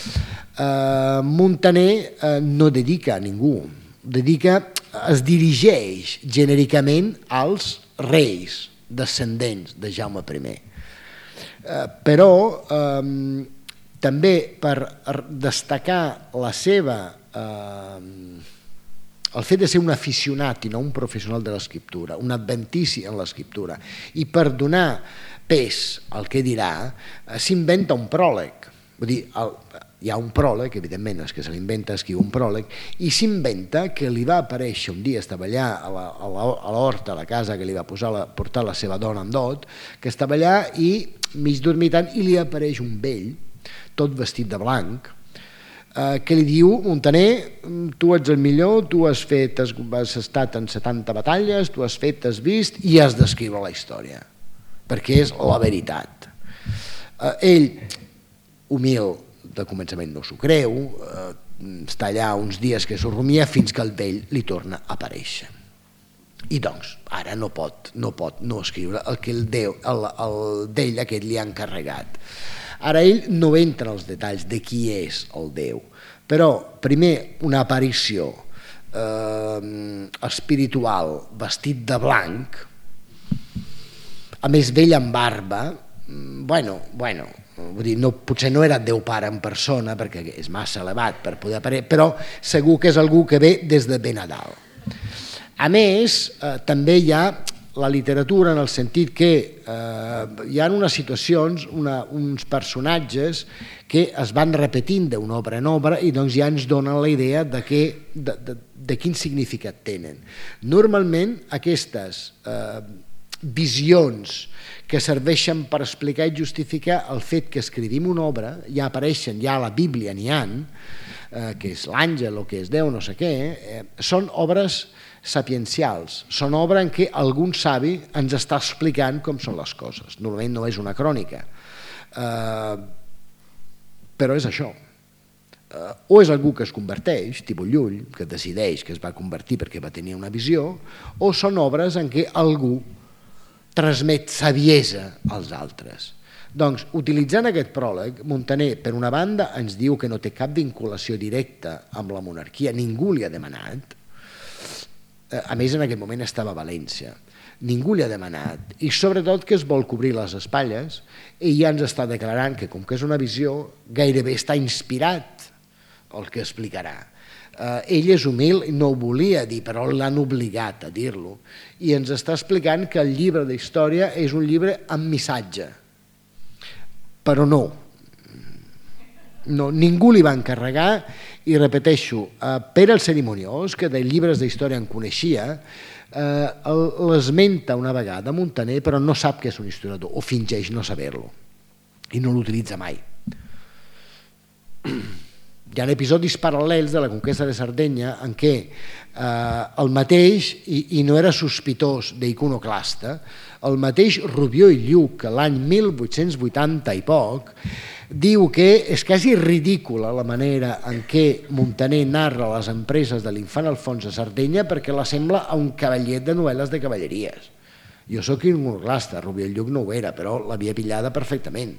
Muntaner no dedica a ningú, es dirigeix genèricament als reis descendents de Jaume I. Però també per destacar la seva, el fet de ser un aficionat i no un professional de l'escriptura, un adventici en l'escriptura, i per donar pes al que dirà, s'inventa un pròleg. Vull dir, hi ha un pròleg, evidentment és que se l'inventa, escriu un pròleg, i s'inventa que li va aparèixer un dia, estava allà a l'horta, a la casa que li va portar la seva dona en dot, que estava allà i mig dormitant i li apareix un vell, tot vestit de blanc, que li diu: Muntaner, tu ets el millor, tu has estat en 70 batalles, tu has fet, has vist i has d'escriure la història, perquè és la veritat. Ell, humil, de començament no s'ho creu, està allà uns dies que s'ho rumia fins que el vell li torna a aparèixer. I doncs, ara no pot no escriure el que el Déu aquest li ha encarregat. Ara ell no entra als detalls de qui és el Déu, però primer una aparició espiritual vestit de blanc, a més vell amb barba, vull dir, potser no era Déu Pare en persona perquè és massa elevat per poder aparèixer, però segur que és algú que ve des de ben a dalt. A més, també hi ha la literatura en el sentit que hi ha unes situacions, uns personatges que es van repetint d'una obra en obra i doncs ja ens donen la idea de quin significat tenen. Normalment aquestes visions que serveixen per explicar i justificar el fet que escrivim una obra, ja apareixen, ja a la Bíblia n'hi ha, que és l'àngel o que és Déu, no sé què, són obres sapiencials, són obres en què algun savi ens està explicant com són les coses. Normalment no és una crònica, però és això. O és algú que es converteix, tipus Llull, que decideix que es va convertir perquè va tenir una visió, o són obres en què algú transmet saviesa als altres. Doncs, utilitzant aquest pròleg, Muntaner, per una banda, ens diu que no té cap vinculació directa amb la monarquia, ningú li ha demanat, a més en aquest moment estava a València, ningú li ha demanat, i sobretot que es vol cobrir les espatlles, i ja ens està declarant que com que és una visió, gairebé està inspirat el que explicarà. Ell és humil, no ho volia dir, però l'han obligat a dir-lo, i ens està explicant que el llibre d'història és un llibre amb missatge, però no, ningú li va encarregar, i repeteixo, Pere el Cerimoniós, que de llibres d'història en coneixia, l'esmenta una vegada Muntaner, però no sap que és un historiador, o fingeix no saber-lo, i no l'utilitza mai. Hi ha episodis paral·lels de la conquesta de Sardenya en què el mateix, i no era sospitós d'iconoclasta, el mateix Rubió i Lluc, que l'any 1880 i poc, diu que és quasi ridícula la manera en què Muntaner narra les empreses de l'infant Alfons a Sardenya perquè l'assembla a un cavallet de novel·les de cavalleries. Jo soc iconoclasta, Rubió i Lluc no ho era, però l'havia pillada perfectament.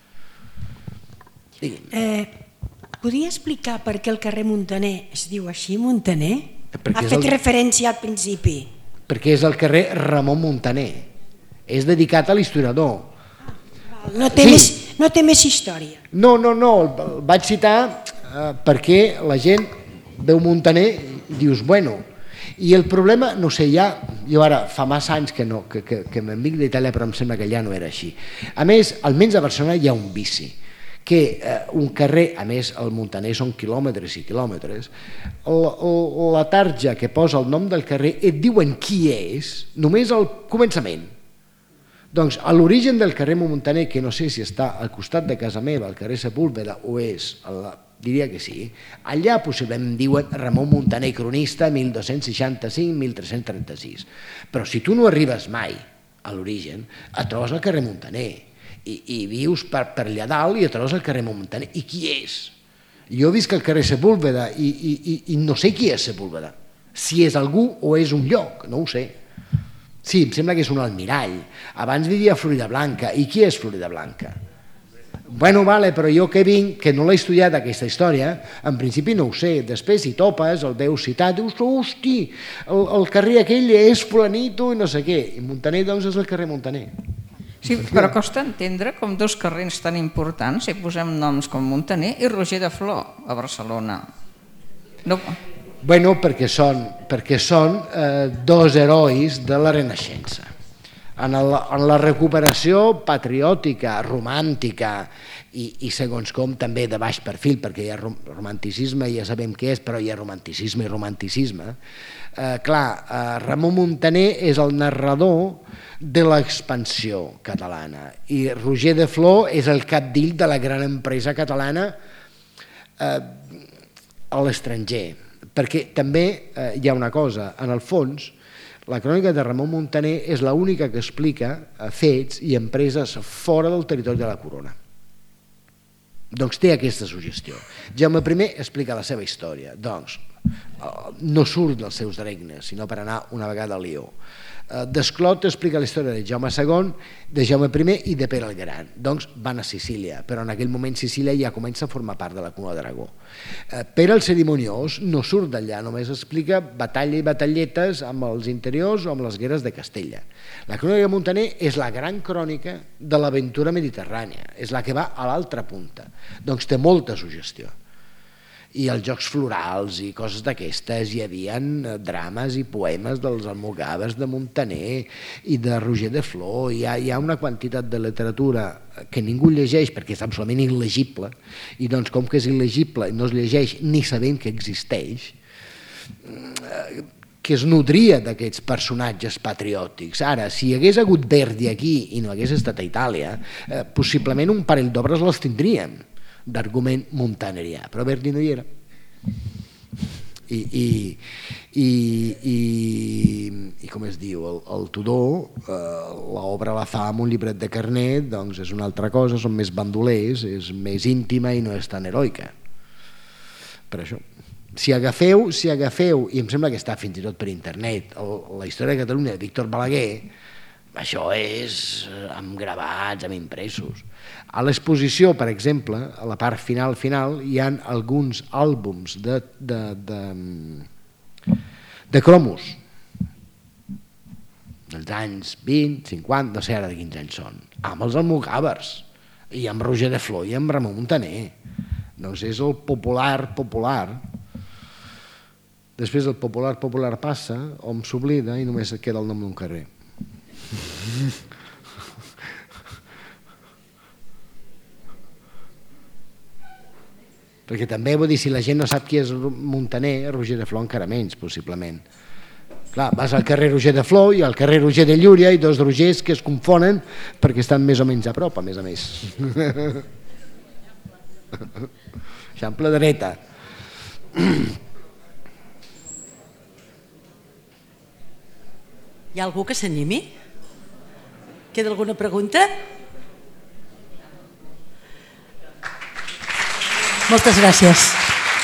Digui'm. Podria explicar per què el carrer Muntaner es diu així, Muntaner? Ha fet referència al principi. Perquè és el carrer Ramon Muntaner. És dedicat a l'historiador. No té més història. No, el vaig citar perquè la gent veu Muntaner i dius, bueno, i el problema, no sé, jo ara fa massa anys que me'n vinc d'Itàlia, però em sembla que allà no era així. A més, almenys a Barcelona hi ha un vici, que un carrer, a més el Muntaner són quilòmetres i quilòmetres, la tarja que posa el nom del carrer et diuen qui és només al començament. Doncs a l'origen del carrer Muntaner, que no sé si està al costat de casa meva, al carrer Sepúlveda, o és, diria que sí, allà possiblement diuen Ramon Muntaner, cronista, 1265-1336. Però si tu no arribes mai a l'origen, et trobes al carrer Muntaner, i vius per allà dalt i et trobes al carrer Muntaner. I qui és? Jo visc al carrer Sepúlveda i no sé qui és Sepúlveda. Si és algú o és un lloc, no ho sé. Sí, em sembla que és un almirall. Abans vivia a Floridablanca. I qui és Floridablanca? Bueno, vale, però jo que vinc, que no l'he estudiat aquesta història, en principi no ho sé. Després si topes, el veus citat, dius, hosti, el carrer aquell és fulanito i no sé què. I Muntaner, doncs, és el carrer Muntaner. Sí, però costa entendre com dos carrers tan importants, si posem noms com Muntaner i Roger de Flor a Barcelona. Bueno, perquè són dos herois de la Renaixença. en la recuperació patriòtica, romàntica i segons com també de baix perfil, perquè hi ha romanticisme, ja sabem què és, però hi ha romanticisme i romanticisme. Ramon Muntaner és el narrador de l'expansió catalana i Roger de Flor és el capdill de la gran empresa catalana a l'estranger, perquè també hi ha una cosa, en el fons la crònica de Ramon Muntaner és l'única que explica fets i empreses fora del territori de la corona. Doncs té aquesta suggestió. Jaume I explica la seva història, doncs no surt dels seus regnes, sinó per anar una vegada a Lió. Desclot explica la història de Jaume II, de Jaume I i de Pere el Gran. Doncs van a Sicília, però en aquell moment Sicília ja comença a formar part de la corona d'Aragó. Pere el Cerimoniós no surt d'allà, només explica batalla i batalletes amb els interiors o amb les guerres de Castella. La crònica de Muntaner és la gran crònica de l'aventura mediterrània, és la que va a l'altra punta, doncs té molta suggestió. I els jocs florals i coses d'aquestes, hi havia drames i poemes dels almogàvers de Muntaner i de Roger de Flor, hi ha una quantitat de literatura que ningú llegeix perquè és absolutament il·legible, i doncs com que és il·legible i no es llegeix ni sabent que existeix, que es nodria d'aquests personatges patriòtics. Ara, si hi hagués hagut Verdi aquí i no hagués estat a Itàlia, possiblement un parell d'obres les tindríem d'argument muntanerià, però Verdi no hi era. I com es diu, el Tudor, l'obra la fa amb un llibret de carnet, doncs és una altra cosa, són més bandolers, és més íntima i no és tan heroica. Per això, si agafeu, i em sembla que està fins i tot per internet, la història de Catalunya de Víctor Balaguer, això és amb gravats, amb impressos. A l'exposició, per exemple, a la part final, hi ha alguns àlbums de cromos dels anys 20, 50, no sé ara de quins anys són, amb els almogàvers, i amb Roger de Flor i amb Ramon Muntaner. Doncs és el popular. Després el popular passa, hom s'oblida i només queda el nom d'un carrer. Perquè també, vull dir, si la gent no sap qui és Muntaner, Roger de Flor encara menys, possiblement. Clar, vas al carrer Roger de Flor i al carrer Roger de Llúria i dos Rogers que es confonen perquè estan més o menys a prop, a més. Eixample dreta. Hi ha algú que s'animi? Queda alguna pregunta? Moltes gràcies.